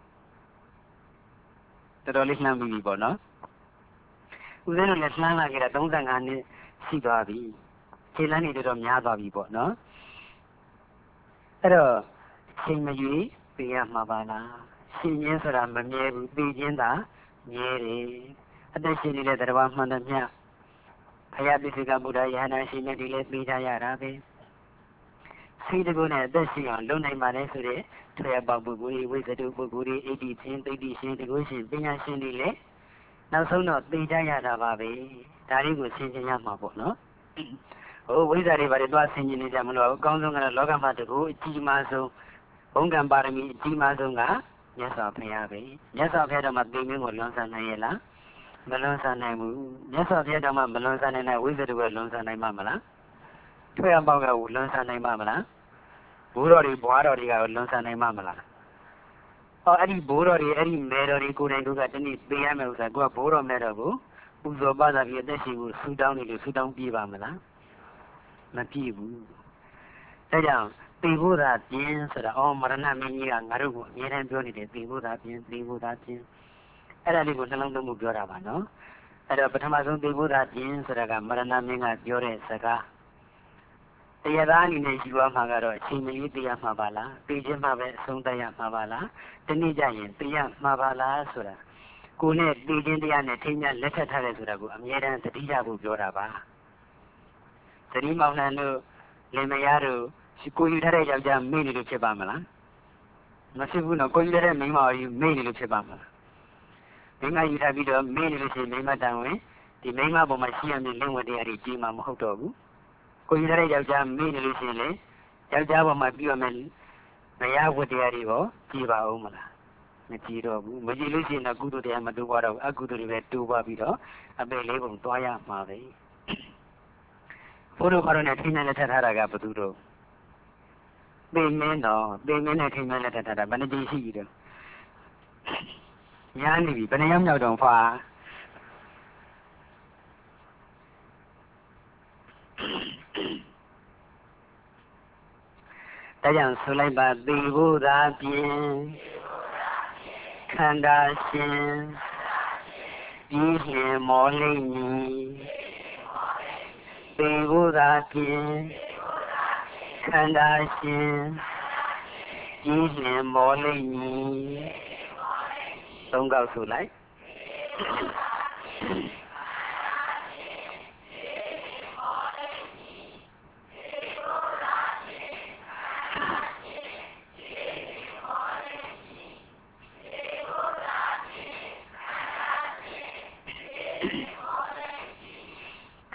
တော်တော်လေးလှမ်းပြီးပြီပေါ့နော်ဦးဇင်းတို့လည်းလှမ်းလာခဲ့တာ35နှစ်ရှိသွားပြီခြေလမ်းတွေတော်များသွားပြီပေါ့နော်အဲ့တော့ချိန်မရွေးသိရမှာပါလားရှင်ရင်းဆိုတာမမြဲဘူးသိချင်းသာမြဲတယ်အသက်ရှင်နေတဲ့တရားမှန်သမျှဘုရားပိစိကဗုဒ္ဓယဟနာရှင်မြတ်တွေလည်းပြီးကြရတာပဲစိတ်တကူနဲ့အသက်ရှင်အောင်လုပ်နိုင်ပါလေဆိုတဲ့ထွေပေါပုဂ္ဂိုလ်ဝိသတုပုဂ္ဂိုလ်အိဋ္ဌိချင်းသိဋ္ဌိရှင်တကူရှင်ပညာရှင်တွေလည်းနောက်ဆုံးတော့သိကြရတာပါပဲဒါလေးကိုဆင်ခြင်ရမှာပေါ့နော်ဟိုဝိဇ္ဇာတွေဘာတွေသွားဆင်ခြင်နေကြမလို့အကောင်းဆုံးကတော့လောကမှာတကူအကြီးမားဆုံးဘုံကံပါရမီအကြီးမားဆုံးကမြတ်စွာဘုရားပဲမြတ်စွာဘုရားတော်မှာသိမင်းကိုလွန်ဆန်နိုင်ရဲ့လားမလွန်ဆန်နိုင်ဘူးမြတ်စွာဘုရားတော်မှာမလွန်ဆန်နိုင်တဲ့ဝိဇ္ဇာတွေကလွန်ဆန်နိုင်မှာမလားထွေအပေါက်ကလွန်ဆန်နိုင်မှာမလားဘိုးတော်တွေဘွားတော်တွေကလွန်ဆန်နိုင်မှာမလားအဲ့ဒီဘိုးတော်တွေအဲ့ဒီမဲတော်တွေကိုယ်တိုင်ကတနည်းသိရမယ်ဥစ္စာကိုကဘိုးတော်မဲတော်ကိုပူဇော်ပါတာပြီးအသက်ရှင်ကိုဆူတောင်းနေလို့ဆူတောင်းပြေးပါမလားမပြေးဘူးဒါကြောင့်သေဖို့သာပြင်းဆိုတာမရဏမင်းကြီးကငါတို့ကိုအမြဲတမ်းပြောနေတယ်သေဖို့သာပြင်းအဲ့ဒါလေးကိုနှလုံးသွင်းမှုပြောတာပါနော်အဲ့တော့ပထမဆုံးသေဖို့သာပြင်းဆိုတာကမရဏမင်းကပြောတဲ့စကားတရားသားအနေနဲ့ယူရမှာကတော့အချိန်မရွေးသိရမှာပါလားသိချင်းမှပဲအဆုံးသတ်ရမှာပါလားဒီနေ့ကျရင်သိရမှာပါလားဆိုတာကိုယ်နဲ့သိချင်းတရားနဲ့ထိမ်းမြလက်ထပ်ထားတယ်ဆိုတာကိုအမြဲတမ်းသတိရဖို့ပြောတာပါသတိမောင်နှံတို့လင်မယားတို့ကိုယူထားတဲ့ယောက်ျားမေ့နေလို့ဖြစ်ပါမလားမဖြစ်ဘူးနော်ကိုယူထားတဲ့မိန်းမကိုမေ့နေလို့ဖြစ်ပါမလားမိန်းမယူထားပြီးတော့မေ့နေလို့ရှိရင်မိန်းမတန်ဝင်ဒီမိန်းမပေါ်မှာရှိရမယ့်လင့်ဝတ်တရားတွေကြီးမှမဟုတ်တော့ဘူးကိုယူထားတဲ့ယောက်ျားမေ့နေလို့ရှိရင်လေယောက်ျားပေါ်မှာပြုရမယ့်မယားဝတ်တရားတွေရောကြီးပါဦးမလားမကြီးတော့ဘူးမကြီးလို့ရှိရင်တော့ကုသိုလ်တရားမတိုးပွားတော့ဘူးအကုသိုလ်တွေပဲတိုးပွားပြီးတော့အပေလေးပုံသွားရမှာပဲဘုရားကတော့နဲ့ထိနေလက်ထပ်ထားတာကဘယ်သူတို့သေမင်းနဲ့ထိနေလက်ထပ်ထားတာဘယ်နှကြိမ်ရှိပြီတော့ညာနေပြီဘယ်နှရောက်မြောက်တော့ဖာဒါကြောင့်ဆိုလိုက်ပါသေဖို့သာပြင်ခန္ဓာရှင်ပြီးလျင်မောလိမ့်မည်သေဖို့သာပြင်ခန္ဓာရှင်ပြီးလျင်မောလိမ့်မည်သုံးခေါက်ဆိုလိုက်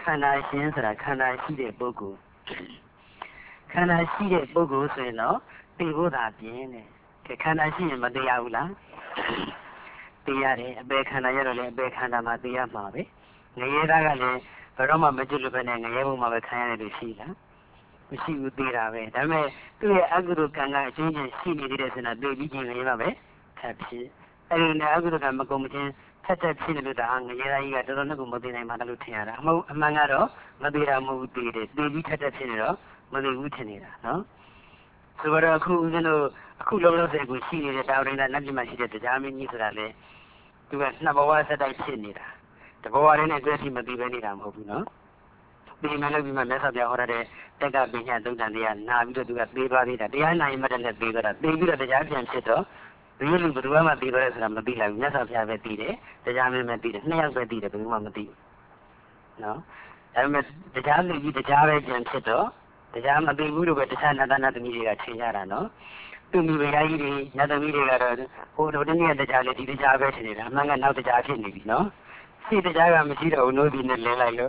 န္ဓာရှင်ဆိုတာခန္ဓာရှိတဲ့ပုဂ္ဂိုလ်ခန္ဓာရှိတဲ့ပုဂ္ဂိုလ်ဆိုရင်တော့သိဖို့သာပြင်းတယ်ခန္ဓာရှိရင်မသိရဘူးလားသိရတယ်အပေခန္ဓာရတော့လေအပေခန္ဓာမှာသိရမှာပဲငရဲသားကလည်းဘယ်တော့မှမကျွတ်လို့ပဲနဲ့ငရဲဘုံမှာပဲခံရတယ်လို့ရှိလားမရှိဘူးသိတာပဲဒါပေမဲ့သူ့ရဲ့အကုသိုလ်ကံကအချင်းချင်းရှိနေသေးတယ်ဆိုတော့သိပြီးချင်းငရဲမှာပဲထပ်ဖြစ်အဲ့ဒီနဲ့အကုသိုလ်ကံမကုန်မချင်းထက်ဖြစ်နေလို့ဒါငရဲသားကြီးကတော်တော်နဲ့ကိုမသိနိုင်မှလို့ထင်ရတာအမှန်ကတော့မသိတာမဟုတ်ဘူးသိတယ်သိပြီးထက်ဖြစ်နေတော့မသိဘူးထင်နေတာနော်ဆိုတော့အခုဦးဇင်းတို့အခုလုံးလုံးစေကိုရှိနေတဲ့တာဝရင်းကနတ်ပြည်မှာရှိတဲ့တရားမင်းကြီးဆိုတာလေသူကနှစ်ဘဝဆက်တိုက်ဖြစ်နေတာတဘဝရင်းနဲ့တွေ့ထိမသိပဲနေတာမဟုတ်ဘူးနော်ဒီမှာလည်းဒီမှာမြတ်စွာဘုရားဟောတဲ့တက်ကပညာသုတ်တန်တရားနာပြီးတော့သူကသေးသွားသေးတာတရားနာရင်မတတ်နဲ့သေးသွားတာသေးပြီးတော့တရားပြန်ဖြစ်တော့ဒီလိုဘယ်သူမှသိတော့ဆိုတာမသိလိုက်ဘူးမြတ်စွာဘုရားပဲသိတယ်တရားမင်းပဲသိတယ်နှစ်ယောက်ပဲသိတယ်ဘယ်သူမှမသိဘူးနော်ဒါပေမဲ့တရားသိပြီးတရားပဲပြန်ဖြစ်တော့တရားမသိဘူးလို့ပဲတခြားနတ်သားနတ်သမီးတွေကထင်ကြတာနော်သူမိဘကြီးတွေနတ်သမီးတွေကတော့ဟိုတို့တနည်းတရားလေဒီတရားပဲထင်နေတာအမှန်ကနောက်တရားဖြစ်နေပြီနော်စိတ်တရားကမရှိတော့ဘူးလို့ဒီနဲ့လဲလိုက်လို့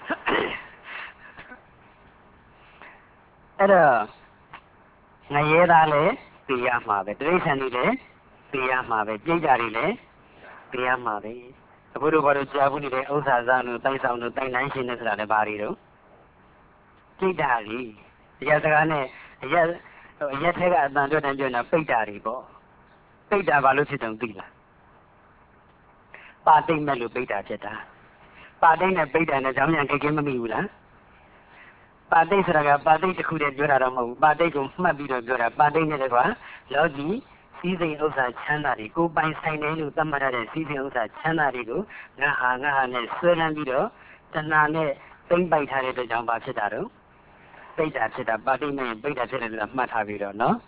အဲ့တော့ငရဲသားလည်းသိရမှာပဲတိရစ္ဆာန်တွေလည်းသိရမှာပဲပြိတ္တာတွေလည်းသိရမှာပဲအခုတို့ဘာလို့ကြားဘူးနေတဲ့ဥစ္စာစားလို့တိုက်ဆောင်လို့တိုက်နိုင်ရှင်နေဆိုတာလည်းဘာတွေတော့ပြိတ္တာတွေတရားစကားနဲ့အရက်ထဲကအတန်တွဲတန်ပြောနေတာပိတ္တာတွေပေါ့ပိတ္တာဘာလို့ဖြစ်တုံးသိလားပါတိတ်မဲ့လို့ပိတ္တာဖြစ်တာပါတိတ်နဲ့ပိတ္တာနဲ့ကြောင်းပြန်ကိမမိဘူးလားပါတိတ်ဆိုတာကပါတိတ်တစ်ခုတည်းပြောတာတော့မဟုတ်ဘူးပါတိတ်ကိုမှတ်ပြီးတော့ပြောတာပါတိတ်နဲ့တကွာလောကီစည်းစိမ်ဥစ္စာချမ်းသာတွေကိုပိုင်ဆိုင်တယ်လို့သတ်မှတ်ရတဲ့စည်းစိမ်ဥစ္စာချမ်းသာတွေကိုငါဟာနဲ့ဆွဲလန်းပြီးတော့တဏှာနဲ့သိမ့်ပိုက်ထားတဲ့အတွက်ကြောင့်ဘာဖြစ်တာတော့ပိတ္တာဖြစ်တာပါတိတ်နဲ့ပိတ္တာဖြစ်တယ်လို့မှတ်ထားပြီးတော့နော်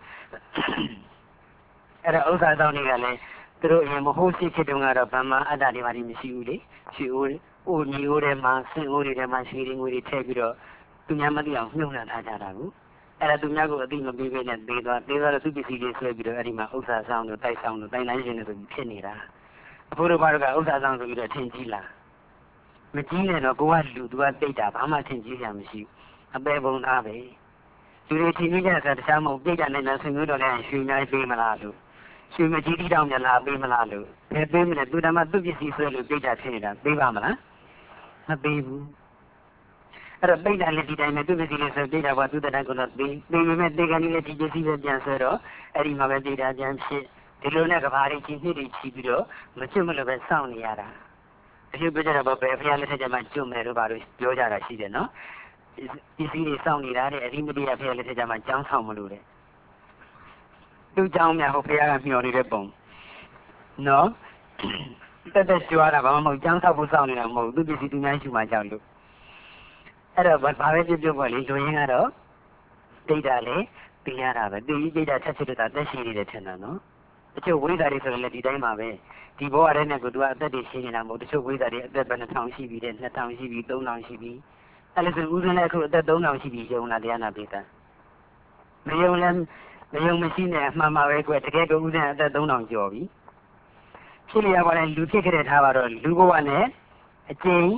အဲ့တော့ဥစ္စာတောင်းတွေကလည်းသူတို့အရင်မဟုတ်ရှိခေတ္တကတော့ဗမာအတ္တတွေဘာတွေမရှိဘူးလေရှိအိုးညီအိုးထဲမှာဆင်အိုးတွေထဲမှာရှိရင်းငွေတွေထည့်ပြီးတော့သူများမသိအောင်နှုတ်နှံထားကြတာကိုအဲ့ဒါသူများကိုအသိမပေးဘဲနဲ့သေးသွားတော့သူပစ္စည်းတွေဆွဲပြီးတော့အဲ့ဒီမှာဥစ္စာဆောင်တို့တိုက်ဆောင်တို့တိုင်တိုင်းရှင်တွေဆိုပြီးဖြစ်နေတာအဖိုးတို့ဘာတို့ကဥစ္စာဆောင်ဆိုပြီးတော့ထင်ကြီးလားမကြီးနဲ့တော့ကိုကလူသူကတိတ်တာဘာမှထင်ကြီးရမရှိဘူးအပေပုံသားပဲလူတွေထင်ကြီးကြတာတခြားမဟုတ်ပြိတ္တာနဲ့ဆွေမျိုးတော်လည်းရွှေများပေးမလားလို့ရွှေမကြီးတိတောင်များလာပေးမလားလို့ဘယ်ပေးမလဲသူတမသူပစ္စည်းဆွဲလို့ပြိတ္တာဖြစ်နေတာပေးပါမလားမပေးဘူးအဲ့တော့ပိဋကလည်းဒီတိုင်းနဲ့သူပစ္စည်းလေးဆိုပြိတ္တာကသူတတန်ကတော့ပေးပေမဲ့တေကန်ကြီးလည်းဒီပစ္စည်းပဲပြန်ဆွဲတော့အဲ့ဒီမှာပဲပြိတ္တာပြန်ဖြစ်ဒီလိုနဲ့ကဘာတွေကြီးနှစ်တွေချီပြီးတော့မချွတ်မလို့ပဲစောင့်နေရတာအဖြစ်ပြကြတော့ပဲဘုရားလက်ထက်ကျမှကျွတ်မယ်လို့ဘာလို့ပြောကြတာရှိတယ်နော်ပစ္စည်းတွေစောင့်နေတာတဲ့အရိမတိယဘုရားလက်ထက်ကျမှကြောင်းဆောင်မလို့တဲ့သူ့ကြောင်းများဟိုဘုရားကမျှော်နေတဲ့ပုံနော်တက်ကြွားတာဘာမှမဟုတ်ကြောင်းဆောက်ဖို့စောင့်နေတာမဟုတ်သူပစ္စည်းသူများရှိမှကြောက်လို့အဲ့တော့ဘာပဲပြောပေါ့လေလူရင်းကတော့တိတ်တာလေသိရတာပဲသိပြီးတိတ်တာထက်ဖြစ်တာတက်ရှိနေတယ်ထင်တာနော်တချို့ဝိဇ္ဇာတွေဆိုရင်လည်းဒီတိုင်းပါပဲဒီဘဝထဲနဲ့ကိုသူကအသက်တွေရှိနေတာမဟုတ်တချို့ဝိဇ္ဇာတွေအသက်ပဲ2000ရှိပြီတဲ့2000ရှိပြီ3000ရှိပြီအဲ့လိုဆိုဦးဇင်းလည်းအခုအသက်3000ရှိပြီယုံလားတရားနာပိသမယုံလည်းမယုံမရှိနဲ့အမှန်ပါပဲကွတကယ်ကိုဦးဇင်းအသက်3000ကျော်ပြီဖြစ်နေရပါလေလူဖြစ်ခဲ့တဲ့ထားပါတော့လူဘဝနဲ့အကျဉ်း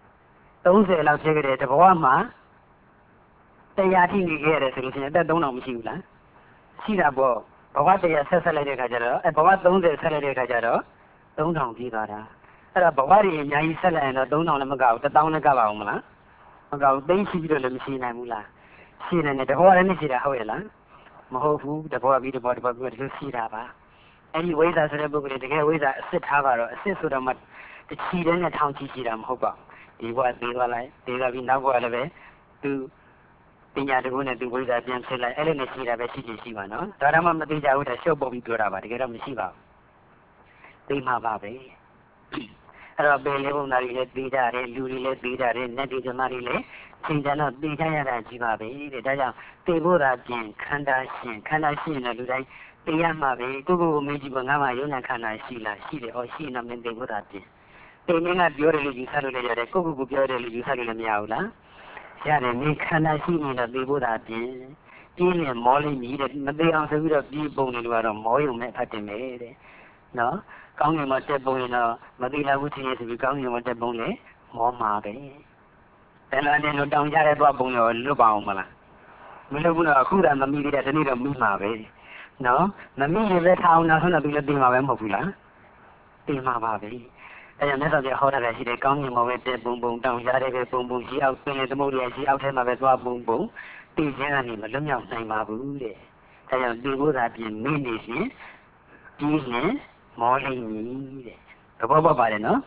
30လောက်ဖြစ်ခဲ့တဲ့တဘဝမှာတရားထိနေခဲ့ရတယ်ဆိုလို့ရှိရင်အသက်3000မရှိဘူးလားရှိတာပေါ့ဘဝတရားဆက်လိုက်တဲ့ခါကျတော့ဘဝ30ဆက်လိုက်တဲ့ခါကျတော့3000ပြီးသွားတာအဲ့ဒါဘဝတွေအများကြီးဆက်လိုက်ရင်တော့3000လည်းမကဘူး1000လည်းကပါအောင်မလားမကဘူးသိရှိပြီးတော့လည်းမရှိနိုင်ဘူးလားရှိနေတယ်တဘဝလည်းမရှိတာဟုတ်ရဲ့လားမဟုတ်ဘူးတဘဝပြီးတဘဝပြီးတော့ရှိတာပါအဲ့ဒီဝိဇ္ဇာဆိုတဲ့ပုဂ္ဂိုလ်တကယ်ဝိဇ္ဇာအစစ်ထားပါတော့အစစ်ဆိုတော့မှတချီတဲ့နဲ့ထောင်ချီရှိတာမဟုတ်ပါဘူးဒီဘဝသေးသွားလိုက်သေးသွားပြီးနောက်ဘဝလည်းပဲသူပညာတကူနဲ့သူဝိဇ္ဇာပြန်ဖြစ်လိုက်အဲ့လိုနဲ့ရှိတာပဲရှိချင်ရှိပါနော်ဒါတော့မှမသိကြဘူးတဲ့ရှုပ်ပုတ်ပြီးပြောတာပါတကယ်တော့မရှိပါဘူးသိမှာပါပဲအဲ့တော့ပေလေးဘုံသားတွေလည်းသိကြတယ်လူတွေလည်းသိကြတယ်နတ်တွေဓမ္မတွေလည်းသင်ကြတော့သိကြရတာကြီးပါပဲတဲ့ဒါကြောင့်သိဖို့သာပြင်ခန္ဓာရှင်တဲ့လူတိုင်းသိရမှာပဲကိုမေးကြည့်ပါငါမှယုံနာခန္ဓာရှိလားရှိတယ်ဟောရှိနေမှသိဖို့သာပြင်သိမင်းကပြောတယ်လို့ယူဆလို့လည်းရတယ်ကိုပြောတယ်လို့ယူဆလို့လည်းမရဘူးလားရတယ်မင်းခန္ဓာရှိနေတော့သိဖို့သာပြင်ပြင်းနေမောလိမ့်မည်တဲ့မသိအောင်ဆိုပြီးတော့ပြီးပုံနေလို့ကတော့မောယုံနဲ့ဖတ်တင်မယ်တဲ့နော်ကောင်းကင်မှာတက်ပုံရင်တော့မသိလာဘူးချင်းဆိုပြီးကောင်းကင်မှာတက်ပုံလေမောမှာပဲတယ်လာတယ်လို့တောင်းကြတဲ့သွားပုံရောလွတ်ပါအောင်မလားမလွတ်ဘူးတော့အခုတည်းမမိသေးတဲ့ဒီနေ့တော့မိမှာပဲနော်မမိရင်ပဲထားအောင်နောက်ဆုံးတော့သူလည်းပြင်မှာပဲမဟုတ်ဘူးလားပြင်မှာပါပဲအဲကြောင့်မြတ်စွာဘုရားဟောထားတဲ့ရှိတဲ့ကောင်းကင်ဘဝတဲ့ပုံပုံတောင်းကြတဲ့ပဲပုံပုံရှိအောင်ပင်လေသမုဒ္ဒရာရှိအောက်ထဲမှာပဲသွားပုံပုံတည်ခြင်းကနေမလွတ်မြောက်နိုင်ပါဘူးတဲ့အဲကြောင့်ဒီဘုရားပြင်မိနေရှင်ကြီးရင်မောလိမ့်မည်တဲ့သဘောပေါက်ပါတယ်နော်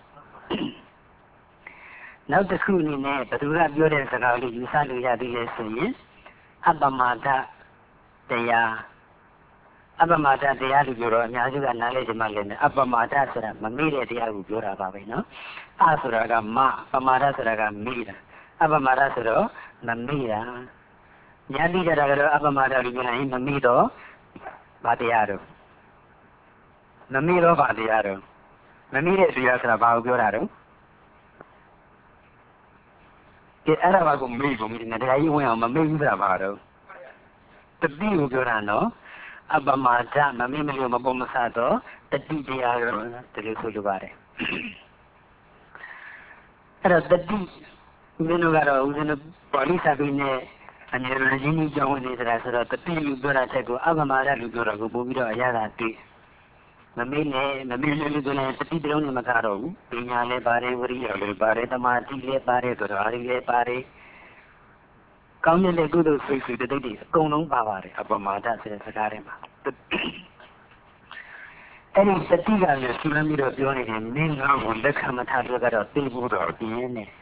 နောက်တစ်ခုအနေနဲ့ဘသူကပြောတဲ့စကားလေးယူဆလို့ရသေးလဲဆိုရင်အပ္ပမဒတရားအပ္ပမဒတရားလို့ပြောတော့အများစုကနားလည်ကြမှလည်းအပ္ပမဒဆိုတာမမေ့တဲ့တရားကိုပြောတာပါပဲနော်အဆိုတာကမပမာဒဆိုတာကမေ့တာအပ္ပမဒဆိုတော့မမေ့တာညာတိကြတာကတော့အပ္ပမဒလို့ပြောရင်မမေ့တော့ဘာတရားတော့မမေ့တော့ဘာတရားတော့မမေ့တဲ့တရားဆိုတာဘာကိုပြောတာတော့ကဲအဲ့ဒါဘာကိုမေ့ကုန်ပြီနဲ့တရားကြီးဝင်အောင်မမေ့ဘူးဆိုတာဘာတော့တတိကိုပြောတာနော်အပ္ပမဒမမေ့မလို့မပေါ်မဆတော့တတိတရားတော့ဒီလိုဆိုလိုပါတယ်အဲ့တော့တတိဦးဇင်းတို့ကတော့ဦးဇင်းတို့ပါဠိစာပေနဲ့အနေနဲ့ရင်းနှီးကြောင်းဝင်နေတာဆိုတော့တတိလူပြောတာချက်ကိုအပ္ပမဒလူပြောတာကိုပို့ပြီးတော့အရသာတွေ့မမေ့နဲ့မမေ့လို့လည်းတတိတလုံးနဲ့မကတော့ဘူးပညာလည်းပါတယ်ဝိရိယလည်းပါတယ်သမာဓိလည်းပါတယ်ဆိုတော့အားလည်းပါတယ်ကောင်းတဲ့ကုသိုလ်စိတ်တွေတိတ်တွေအကုန်လုံးပါပါတယ်အပ္ပမဒဆိုတဲ့စကားထဲမှာအဲ့ဒီတတိကလည်းဆူလမ်းပြီးတော့ပြောနေတယ်မင်းငါ့ကိုလက်ခံမထားတော့ကတော့သိဖို့တော့ပြင်းနေ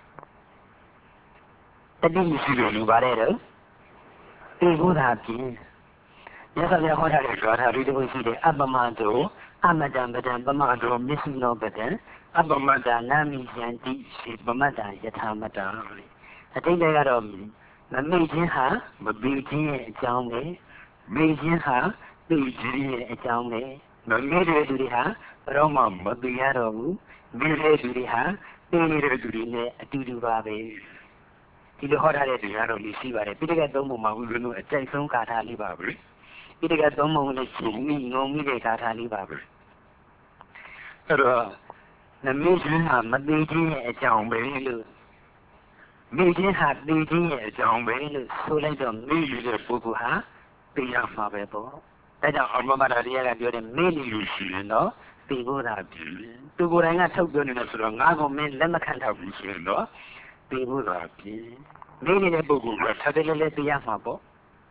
တတိမရှိလို့လူပါတယ်တော့သိဖို့သာပြင်းမြတ်စွာဘုရားဟောထားတဲ့ဓာတ်လေးတစ်ခုရှိတယ်အပ္ပမတောအမတံပဒံပမတောမစ္ဆုနောပဒံအပ္ပမတ္တနာမိယန္တိစေပမတ္တယထာမတ္တအတိတ်တွေကတော့မမေ့ခြင်းဟာမပြီးခြင်းရဲ့အကြောင်းပဲမေ့ခြင်းဟာပြီးခြင်းရဲ့အကြောင်းပဲမမေ့တဲ့သူတွေဟာဘယ်တော့မှမပြီးရတော့ဘူးမေ့တဲ့သူတွေဟာပြီးနေတဲ့သူတွေနဲ့အတူတူပါပဲဒီလိုဟောထားတဲ့တရားတော်လေးရှိပါတယ်ပိဋကတ်သုံးပုံမှာဦးဇင်းတို့အကျိုက်ဆုံးကာထာလေးပါပဲပိဋကတ်သုံးပုံလေးရှင်မိငုံမိတဲ့ကာထာလေးပါပဲအဲ့တော့နမေခြင်းဟာမသိခြင်းရဲ့အကြောင်းပဲလို့မေ့ခြင်းဟာသိခြင်းရဲ့အကြောင်းပဲလို့ဆိုလိုက်တော့မေ့ရတဲ့ပုဂ္ဂိုလ်ဟာသိရမှာပဲပေါ့ဒါကြောင့်အမမတာတရားကပြောတယ်မေ့နေလို့ရှိရင်တော့သိဖို့သာပြီသူကိုယ်တိုင်ကထုတ်ပြောနေတယ်ဆိုတော့ငါကမင်းလက်မခံတော့ဘူးဆိုရင်တော့သိဖို့သာပြီမေ့နေတဲ့ပုဂ္ဂိုလ်ကထပ်တယ်လည်းသိရမှာပေါ့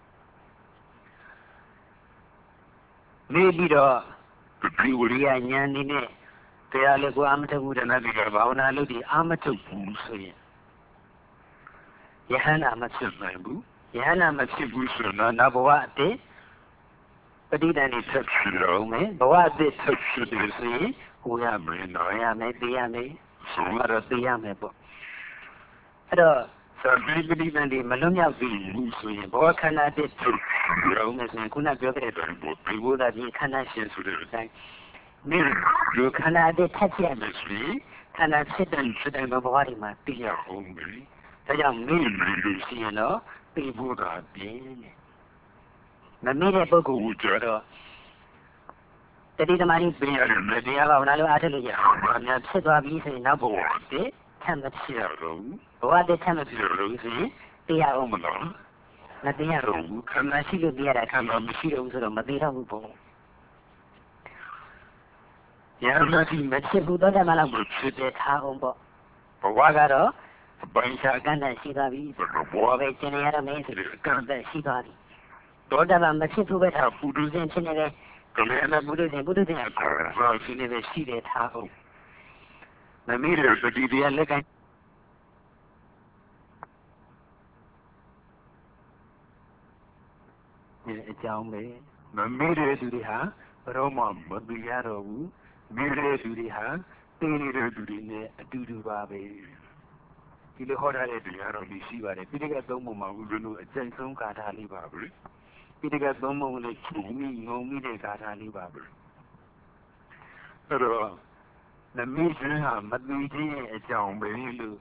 မေ့ပြီးတော့ဒီဝိရိယဉာဏ်နေနဲ့တရားလည်းကိုအာမထုတ်ဘူးတဏှာပြီးတော့ဘာဝနာလုပ်ပြီးအာမထုတ်ဘူးဆိုရင်ယဟန္တာမဖြစ်နိုင်ဘူးယဟန္တာမဖြစ်ဘူးဆိုတော့နောက်ဘဝအတည်းပဋိသန္ဓေဆက်ဖြစ်လို့မယ်ဘဝအတည်းဆက်ဖြစ်တယ်ဆိုရင်ဟိုရမယ်တော့ရမယ်သိရမယ်ဆိုတော့သိရမယ်ပေါ့အဲ့တော့သတိပဋိသန္ဓေမလွတ်မြောက်ဘူးဆိုရင်ဘဝခန္ဓာအတည်းဆက်ဖြစ်လို့မယ်ဆိုရင်ခုနပြောခဲ့တဲ့ဒီဘုရားကြီးခန္ဓာရှင်ဆိုတဲ့အတိုင်းမင်းဒီခန္ဓာအတည်းထက်ချက်လို့ဆိုရင်ခန္ဓာဖြစ်တဲ့ဘဝဒီမှာသိရအောင်မယ်ဒါကြောင့်မေ့လို့ရှိရင်တော့သိဖို့သာပြင်းတယ်မမေ့တဲ့ပုဂ္ဂိုလ်ကိုကြတော့တတိသမารီပြင်ရတယ်မတရားဘာဝနာလို့အားထုတ်လို့ရအောင်ဘာများဖြစ်သွားပြီဆိုရင်နောက်ဘဝတည်းထမ်းမဖြစ်ရတော့ဘဝတည်းထမ်းမဖြစ်ရတော့ဆိုရင်တရားအောင်မလားမတရားတော့ဘူးခန္ဓာရှိလို့တရားခန္ဓာမရှိတော့ဘူးဆိုတော့မသိတော့ဘူးပေါ့ရဟန်းကြီးမဖြစ်ဘူးတော့တမလားဖြစ်တဲ့ထားအောင်ပေါ့ဘဝကတော့ဘိုင်းစားကန်းတဲ့ရှိသွားပြီဘောပဲကျင်ရရမယ်ဆိုတော့ကန်းတဲ့ရှိသွားပြီဒေါတမမဖြစ်ဘူးပဲထားပုထုဇဉ်ဖြစ်နေတယ်ကလေးနဲ့ပုထုဇဉ်ဘာရှိနေလဲရှိတယ်ထားအောင်မမေ့ရပတိတရားလက်ကဒီအကြောင်းပဲမမေ့တဲ့သူတွေဟာဘယ်တော့မှမသိရတော့ဘူးမေ့တဲ့သူတွေဟာသိနေတဲ့သူတွေနဲ့အတူတူပါပဲဒီလိုဟောထားတဲ့တရားတော်လေးရှိပါတယ်ပိဋကတ်သုံးပုံမှာဦးဇင်းတို့အကျဉ်းဆုံးကာထာလေးပါပဲပိဋကတ်သုံးပုံလေးချုံမိငုံမိတဲ့ကာထာလေးပါပဲအဲ့တော့နမိတ်ခြင်းဟာမသိခြင်းရဲ့အကြောင်းပဲလို့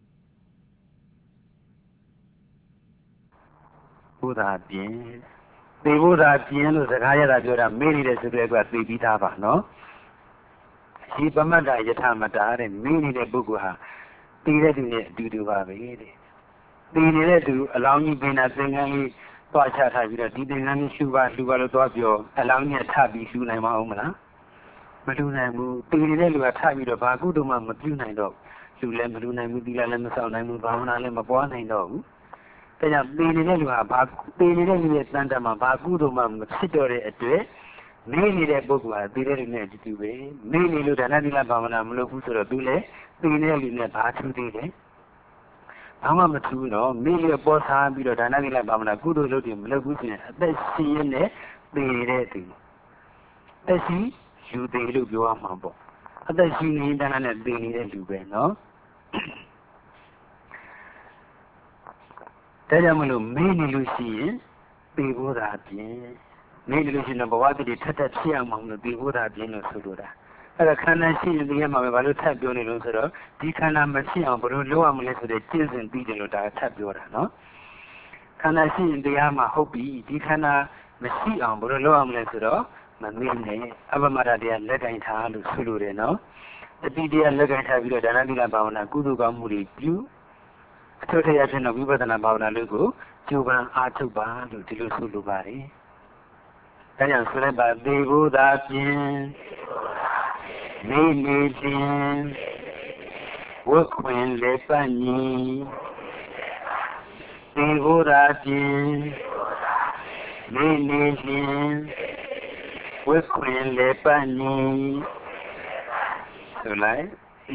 ဘုရားပြင်းသိဘုရားပြင်းလို့စကားရတာပြောတာမေ့နေတဲ့ဆိုတဲ့ကသိပြီးသားပါနော်ဒီပမတ္တယထာမတ္တတဲ့မေ့နေတဲ့ပုဂ္ဂိုလ်ဟာသိတဲ့သူနဲ့အတူတူပါပဲတဲ့ตีนี่ได้ดูอลองนี้เป็นอะไรเป็นไงตัวชาติที่เราดีเป็นงานนี้ชูบาเราตัวเปียวอลองนี้ท่าบีชูไหนมาเอามาละมาดูไหนมูตีนี่ได้ดูท่าบีเราบากูดูมาดูไหนดอกดูแลมาดูไหนมูดีแล้วมาสาวไหนมูบ้านอะไรมาป้อนไหนดอกแต่ยังตีนี่ได้ดูบาตีนี่ได้ดูตั้งแต่มาบากูดูมาสิตัวเลยตัวไม่นี่ได้บอกว่าตีนี่เนี่ยจิตวิไม่นี่รู้แต่นั่นนี่ละบ้านมลูกผู้สาวดูเลยตีนี่เลยเนี่ยบาชูดีเลยဘာမှမထူးတော့မိရပေါ်စားပြီးတော့ဒါနကိလဘာမနာကုသိုလ်လုပ်တယ်မလုပ်ဘူးဆိုရင်အသက်ရှင်ရတဲ့ပေတဲ့သူသက်ရှိယူသေးလို့ပြောရမှာပေါ့အသက်ရှင်နေတဲ့နဲ့ပေနေတဲ့လူပဲเนาะဒါကြောင့်မလို့မေ့နေလို့ရှိရင်ပေဖို့တာပြင်မေ့နေလို့ရှိရင်ဘဝတည်းထက်ထက်ဖြစ်အောင်မလို့ပေဖို့တာပြင်လို့ဆိုလိုတာအဲ့ဒါခန္ဓာရှိရင်ဒီမှာပဲဘာလို့ထပ်ပြောနေလို့ဆိုတော့ဒီခန္ဓာမရှိအောင်ဘယ်လိုလုပ်ရမလဲဆိုတဲ့ကျင့်စဉ်ပြီးတယ်လို့ဒါထပ်ပြောတာနော်ခန္ဓာရှိရင်တရားမှာဟုတ်ပြီဒီခန္ဓာမရှိအောင်ဘယ်လိုလုပ်ရမလဲဆိုတော့မမေ့နဲ့အပမဒတရားလက်ကင်ထားလို့ဆိုလိုတယ်နော်အတိတရားလက်ကင်ထားပြီးတော့ဒါနသီလဘာဝနာကုသိုလ်ကောင်းမှုတွေပြုအထောက်ထရဖြစ်တော့ဝိပဿနာဘာဝနာလို့ကိုကျိုးပန်းအားထုတ်ပါလို့ဒီလိုဆိုလိုပါတယ်ဒါကြောင့်ဆိုလိုက်ပါသေဘုဒ္ဓပြင်နေနေခြင်းဝတ်ခွင်လေပတ်ညီသေဘုရားခြင်းနေနေခြင်းဝတ်ခွင်လေပတ်ညီဆိုလိုက်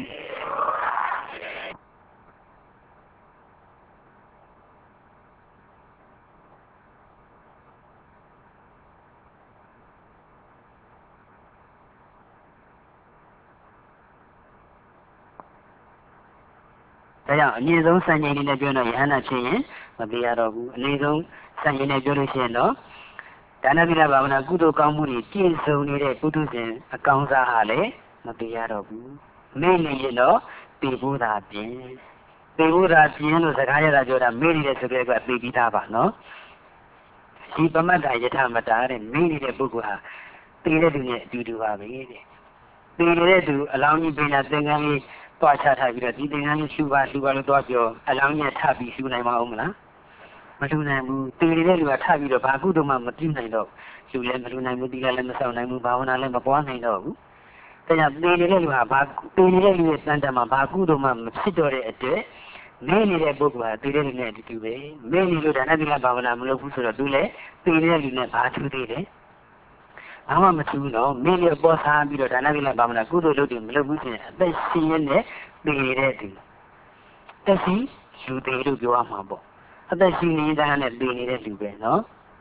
ဒါကြောင့်အနည်းဆုံးစံချိန်လေးနဲ့ပြောတော့ယဟနာဖြစ်ရင်မပြရတော့ဘူးအနည်းဆုံးစံချိန်နဲ့ပြောလို့ရှိရင်တော့ဒါနသီလဘာဝနာကုသိုလ်ကောင်းမှုတွေပြည့်စုံနေတဲ့ပုထုဇဉ်အကောင်းစားဟာလည်းမပြရတော့ဘူးမေ့နေရင်တော့ပေဖို့သာပြင်ပေဖို့သာပြင်လို့စကားရတာပြောတာမေ့နေတဲ့ဆိုတဲ့ကပေပြီးသားပါနော်ဒီပမတ္တယထမတာတဲ့မေ့နေတဲ့ပုဂ္ဂိုလ်ဟာပေတဲ့သူနဲ့အတူတူပါပဲတဲ့ပေနေတဲ့သူအလောင်းကြီးပင်လာသင်္ကန်းလေးသွားချထားပြီးတော့ဒီသင်္ကန်းလေးရှုပါလို့သွားပြောအလောင်းကြီးထပ်ပြီးရှုနိုင်မအောင်မလားမလူနိုင်ဘူးတည်နေတဲ့လူကထပ်ပြီးတော့ဘာကုသိုလ်မှမပြုနိုင်တော့လူလည်းမလူနိုင်ဘူးဒီကလည်းမဆောင်နိုင်ဘူးဘာဝနာလည်းမပွားနိုင်တော့ဘူးဒါကြောင့်တည်နေတဲ့လူကဘာတည်နေတဲ့လူရဲ့စံတမ်းမှာဘာကုသိုလ်မှမဖြစ်တော့တဲ့အတွက်မေ့နေတဲ့ပုဂ္ဂိုလ်ကတည်တဲ့လူနဲ့အတူတူပဲမေ့နေလို့ဒါနသီလဘာဝနာမလုပ်ဘူးဆိုတော့သူလည်းတည်နေတဲ့လူနဲ့ဘာထူးသေးတယ်ဘာမှမထူးတော့မေ့ရပေါ်စားပြီးတော့ဒါနသီလဘာဝနာကုသိုလ်လုပ်တယ်မလုပ်ဘူးဆိုရင်အသက်ရှင်ရတဲ့တည်နေတဲ့သူတက်စီယူသေးလို့ပြောရမှာပေါ့အသက်ရှင်နေတာနဲ့တည်နေတဲ့လူပဲเนาะ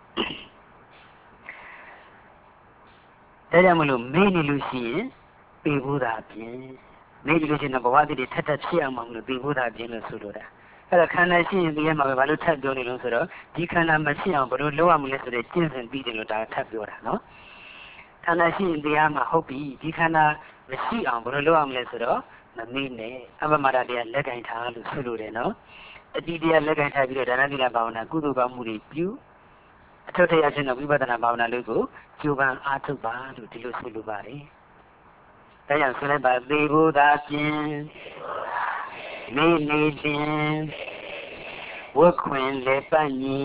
ဒါကြောင့်မလို့မေ့နေလို့ရှိရင်ပေဖို့သာပြင်မေ့နေလို့ရှိရင်ဘဝတည်းထက်ထက်ဖြစ်အောင်မလို့ပေဖို့သာပြင်လို့ဆိုလိုတာအဲ့ဒါခန္ဓာရှိရင်ဒီထဲမှာပဲဘာလို့ထပ်ပြောနေလို့ဆိုတော့ဒီခန္ဓာမရှိအောင်ဘယ်လိုလုပ်ရမလဲဆိုတဲ့ကျင့်စဉ်ပြီးတယ်လို့ဒါထပ်ပြောတာเนาะခန္ဓာရှိရင်တရားမှာဟုတ်ပြီဒီခန္ဓာမရှိအောင်ဘယ်လိုလုပ်ရမလဲဆိုတော့မမေ့နဲ့အပမဒတရားလက်ကင်ထားလို့ဆိုလိုတယ်เนาะအတိတရားလက်ကင်ထားပြီးတော့ဒါနသီလဘာဝနာကုသိုလ်ကောင်းမှုတွေပြုအထောက်ထရခြင်းတော့ဝိပဿနာဘာဝနာလို့ကိုကျိုးပန်းအားထုတ်ပါလို့ဒီလိုဆိုလိုပါတယ်။ဒါကြောင့်ဆိုလိုက်ပါသေဘုရားပြင်နေနေခြင်းဝတ်ခွင်လေပတ်ညီ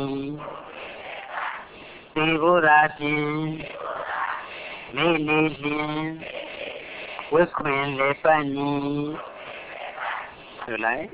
သေဘုရားပြင်နေနေခြင်းဝတ်ခွင်လေပတ်ညီဆိုလိုက်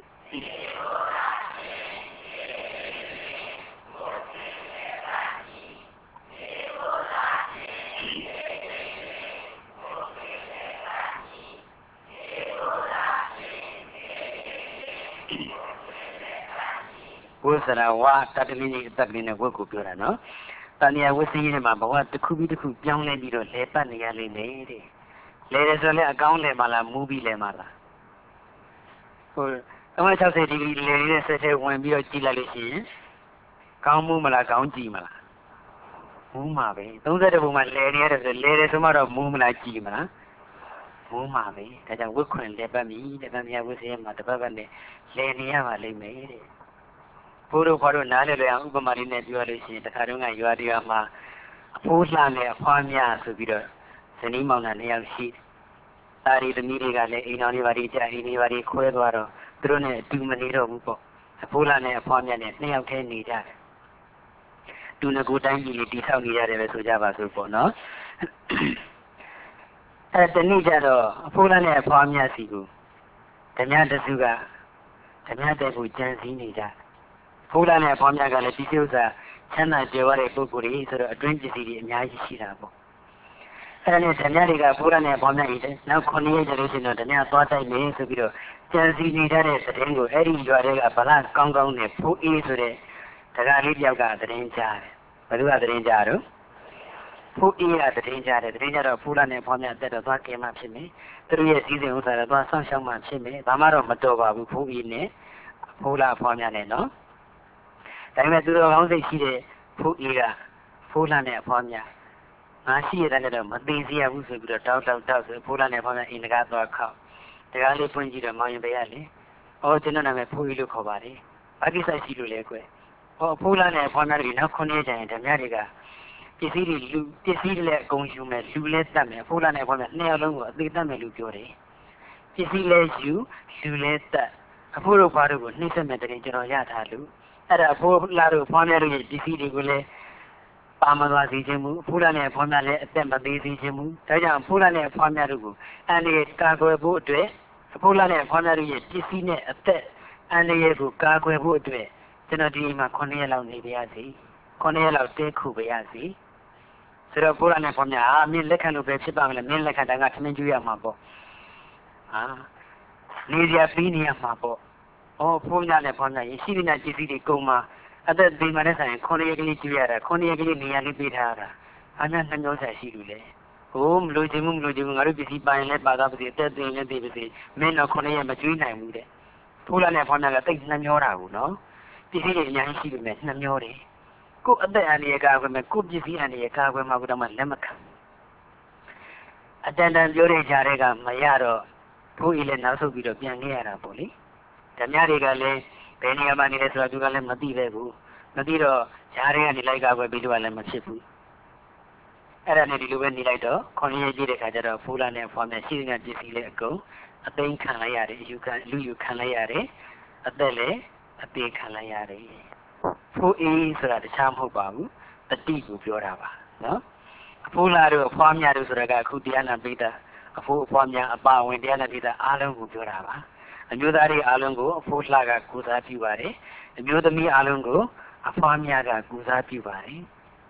ဝိသရဝါတတမင်းကြီးအတက်ကလေးနဲ့ဝတ်ကိုပြောတာနော်တဏှာဝိသင်းကြီးမှာဘဝတစ်ခုပြီးတစ်ခုပြောင်းလဲပြီးတော့လဲပတ်နေရလိမ့်မယ်တဲ့လဲတယ်ဆိုလည်းအကောင်းလဲမှာလားမူးပြီးလဲမှာလားဟို360ဒီဂရီလဲနေတဲ့ဆက်ထဲဝင်ပြီးတော့ကြည့်လိုက်လို့ရှိရင်ကောင်းမှုမလားကောင်းကြည့်မလားမူးမှာပဲ30ပုံမှာလဲနေရတယ်ဆိုလဲတယ်ဆိုမှတော့မူးမလားကြည့်မလားမူးမှာပဲဒါကြောင့်ဝတ်ခွင်လဲပတ်ပြီတဲ့တဏှာဝိသင်းမှာတစ်ပတ်နဲ့လဲနေရပါလိမ့်မယ်တဲ့ဘိုးတို့ဘာလို့နားလည်လို့အောင်ဥပမာလေးနဲ့ပြောလို့ရှိရင်တခါတုန်းကရွာတရားမှာအဖိုးလှနဲ့အဖွားများဆိုပြီးတော့ဇနီးမောင်နှံ 2 ယောက်ရှိသားရီသမီးတွေကလည်းအိမ်တော်လေးပါတွေကြာအိမ်လေးပါတွေခွဲသွားတော့သူတို့နဲ့အတူမနေတော့ဘူးပေါ့ဖိုးလာနဲ့အဖွားမြတ်နဲ့နှစ်ယောက်တည်းနေကြတယ်သူငကိုတိုင်းကြီးလေးတိဆောက်နေရတယ်ပဲဆိုကြပါစို့ပေါ့နော်တနေ့ကျတော့အဖိုးလာနဲ့အဖွားမြတ်စီကိုဓမြတစုကဓမြတဲ့ကိုကြံစည်နေကြဖိုးလာနဲ့အဖွားမြတ်ကလည်းဒီဥစ္စာချမ်းသာကြွယ်ဝတဲ့ပုဂ္ဂိုလ်ကြီးဆိုတော့အတွင်းပစ္စည်းတွေအများကြီးရှိတာပေါ့အဲ့ဒါနဲ့ဓမြတွေကဖိုးလာနဲ့အဖွားမြတ်ကြီးနောက်9ရက်ကျလို့ရှိရင်တော့ဓမြသွားတိုက်မယ်ဆိုပြီးတော့ကြံစည်နေကြတဲ့သတင်းကိုအဲ့ဒီရွာတွေကဗလာကောင်းကောင်းနဲ့ဖိုးအေးဆိုတဲ့တကားလေးတယောက်ကသတင်းကြားတယ်ဘယ်သူကသတင်းကြားတော့ဖိုးအေးကသတင်းကြားတယ်သတင်းကြတော့ဖိုးလာနဲ့အဖွားမြတ်တက်တော့သွားကဲမှဖြစ်မယ်သူတို့ရဲ့စည်းစိမ်ဥစ္စာတော့သွားဆောင်းရှောင်းမှဖြစ်မယ်ဘာမှတော့မတော်ပါဘူးဖိုးအေးနဲ့ဖိုးလာအဖွားမြတ်နဲ့နော်ဒါပေမဲ့သူတို့ကောင်းစိတ်ရှိတဲ့ဖိုးအေးကဖိုးလာနဲ့အဖွားမြတ်ငါရှိရတဲ့တော့မသိစေရဘူးဆိုပြီးတော့တောက်ဆိုဖိုးလာနဲ့အဖွားမြတ်အိမ်တကားသွားခောက်တကားလေးပွင့်ကြည့်တော့မောင်ရင်ပဲရလေအော်ကျွန်တော်နာမည်ဖိုးအေးလို့ခေါ်ပါတယ်ဘာကိစ္စရှိလို့လဲကွဖိုးလာနဲ့အဖွားမြတ်တွေနောက်9ရက်ကျရင်ဓမြတွေကပစ္စည်းတွေလည်းအကုန်ယူမယ်လူလည်းတတ်မယ်ဖိုးလာနဲ့အဖွားမြတ်နှစ်ယောက်လုံးကိုအသေးတတ်မယ်လို့ပြောတယ်ပစ္စည်းလည်းယူလူလည်းတတ်အဖိုးတို့ဘာတို့ကိုနှိမ့်ဆက်မဲ့တရင်ကျွန်တော်ရထားလို့အဲ့ဒါဖိုးလာတို့ဖွားမြတ်တို့ရဲ့ပစ္စည်းတွေကိုလည်းပါမသွားစေခြင်းမူဖိုးလာနဲ့အဖွားမြတ်လည်းအသက်မသေးစေခြင်းမူဒါကြောင့်ဖိုးလာနဲ့အဖွားမြတ်တို့ကိုအန္တရာယ်ကာကွယ်ဖို့အတွက်ဖိုးလာနဲ့အဖွားမြတ်တို့ရဲ့ပစ္စည်းနဲ့အသက်အန္တရာယ်ကိုကာကွယ်ဖို့အတွက်ကျွန်တော်ဒီမှာ9ရက်လောက်နေပါရစေ9ရက်လောက်တဲခုပါရစေဆိုတော့ဖိုးလာနဲ့ဖွားမြတ်မင်းလက်ခံလို့ပဲဖြစ်ပါမလဲမင်းလက်ခံတာကထမင်းကျွေးရမှာပေါ့နေရပြီးနေရမှာပေါ့ဖိုးမြတ်နဲ့ဖွားမြတ်ရှိနေတဲ့ပစ္စည်းတွေကုန်မှာအသက်ဒီမှာနဲ့ဆိုင်9ရက်ကလေးကျွေးရတာ9ရက်ကလေးနေရာလေးပေးထားတာအားများနှမျိုးဆက်ရှိလို့လေမလို့ခြင်းငါတို့ပစ္စည်းပိုင်လဲပါသားပါစေအသက်သိရင်လည်းသိပါစေမင်းတော့9ရက်မကျွေးနိုင်ဘူးတဲ့ဖိုးလာနဲ့ဖွားမြတ်ကတိတ်နှမျောတာကိုနော်ပစ္စည်းတွေအများကြီးရှိလို့နှမျောတယ်ကိုအသက်အန္တရာယ်ကာကွယ်မယ်ကိုပစ္စည်းအန္တရာယ်ကာကွယ်မှာကတော့မှလက်မခံအတန်တန်ပြောတဲ့ကြားတွေကမရတော့ဖိုးအေးလည်းနောက်ဆုတ်ပြီးတော့ပြန်ခဲ့ရတာပေါ့လေဓမြတွေကလည်းဘယ်နေရာမှာနေလဲဆိုတော့သူကလည်းမသိပဲဘူးမသိတော့ကြားတွေကနေလိုက်ကာကွယ်ပြီးတော့လည်းမဖြစ်ဘူးအဲ့ဒါနဲ့ဒီလိုပဲနေလိုက်တော့9ရက်ပြည့်တဲ့ခါကျတော့ဖိုးလာနဲ့ဖွားမြတ်ရှိတဲ့ပစ္စည်းလည်းအကုန်အသိမ်းခံလိုက်ရတယ်လူယူခံလိုက်ရတယ်အသက်လည်းအသေးခံလိုက်ရတယ်ဖိုးအေးဆိုတာတခြားမဟုတ်ပါဘူးတတိကိုပြောတာပါနော်အဖိုးလာတို့အဖွားမြတ်တို့ဆိုတာကအခုတရားနာပိဋကအဖိုးအဖွားမြတ်အပါဝင်တရားနာပိဋကအားလုံးကိုပြောတာပါအမျိုးသားတွေအားလုံးကိုအဖိုးလှကကုစားပြုပါတယ်အမျိုးသမီးအားလုံးကိုအဖွားမြတ်ကကုစားပြုပါတယ်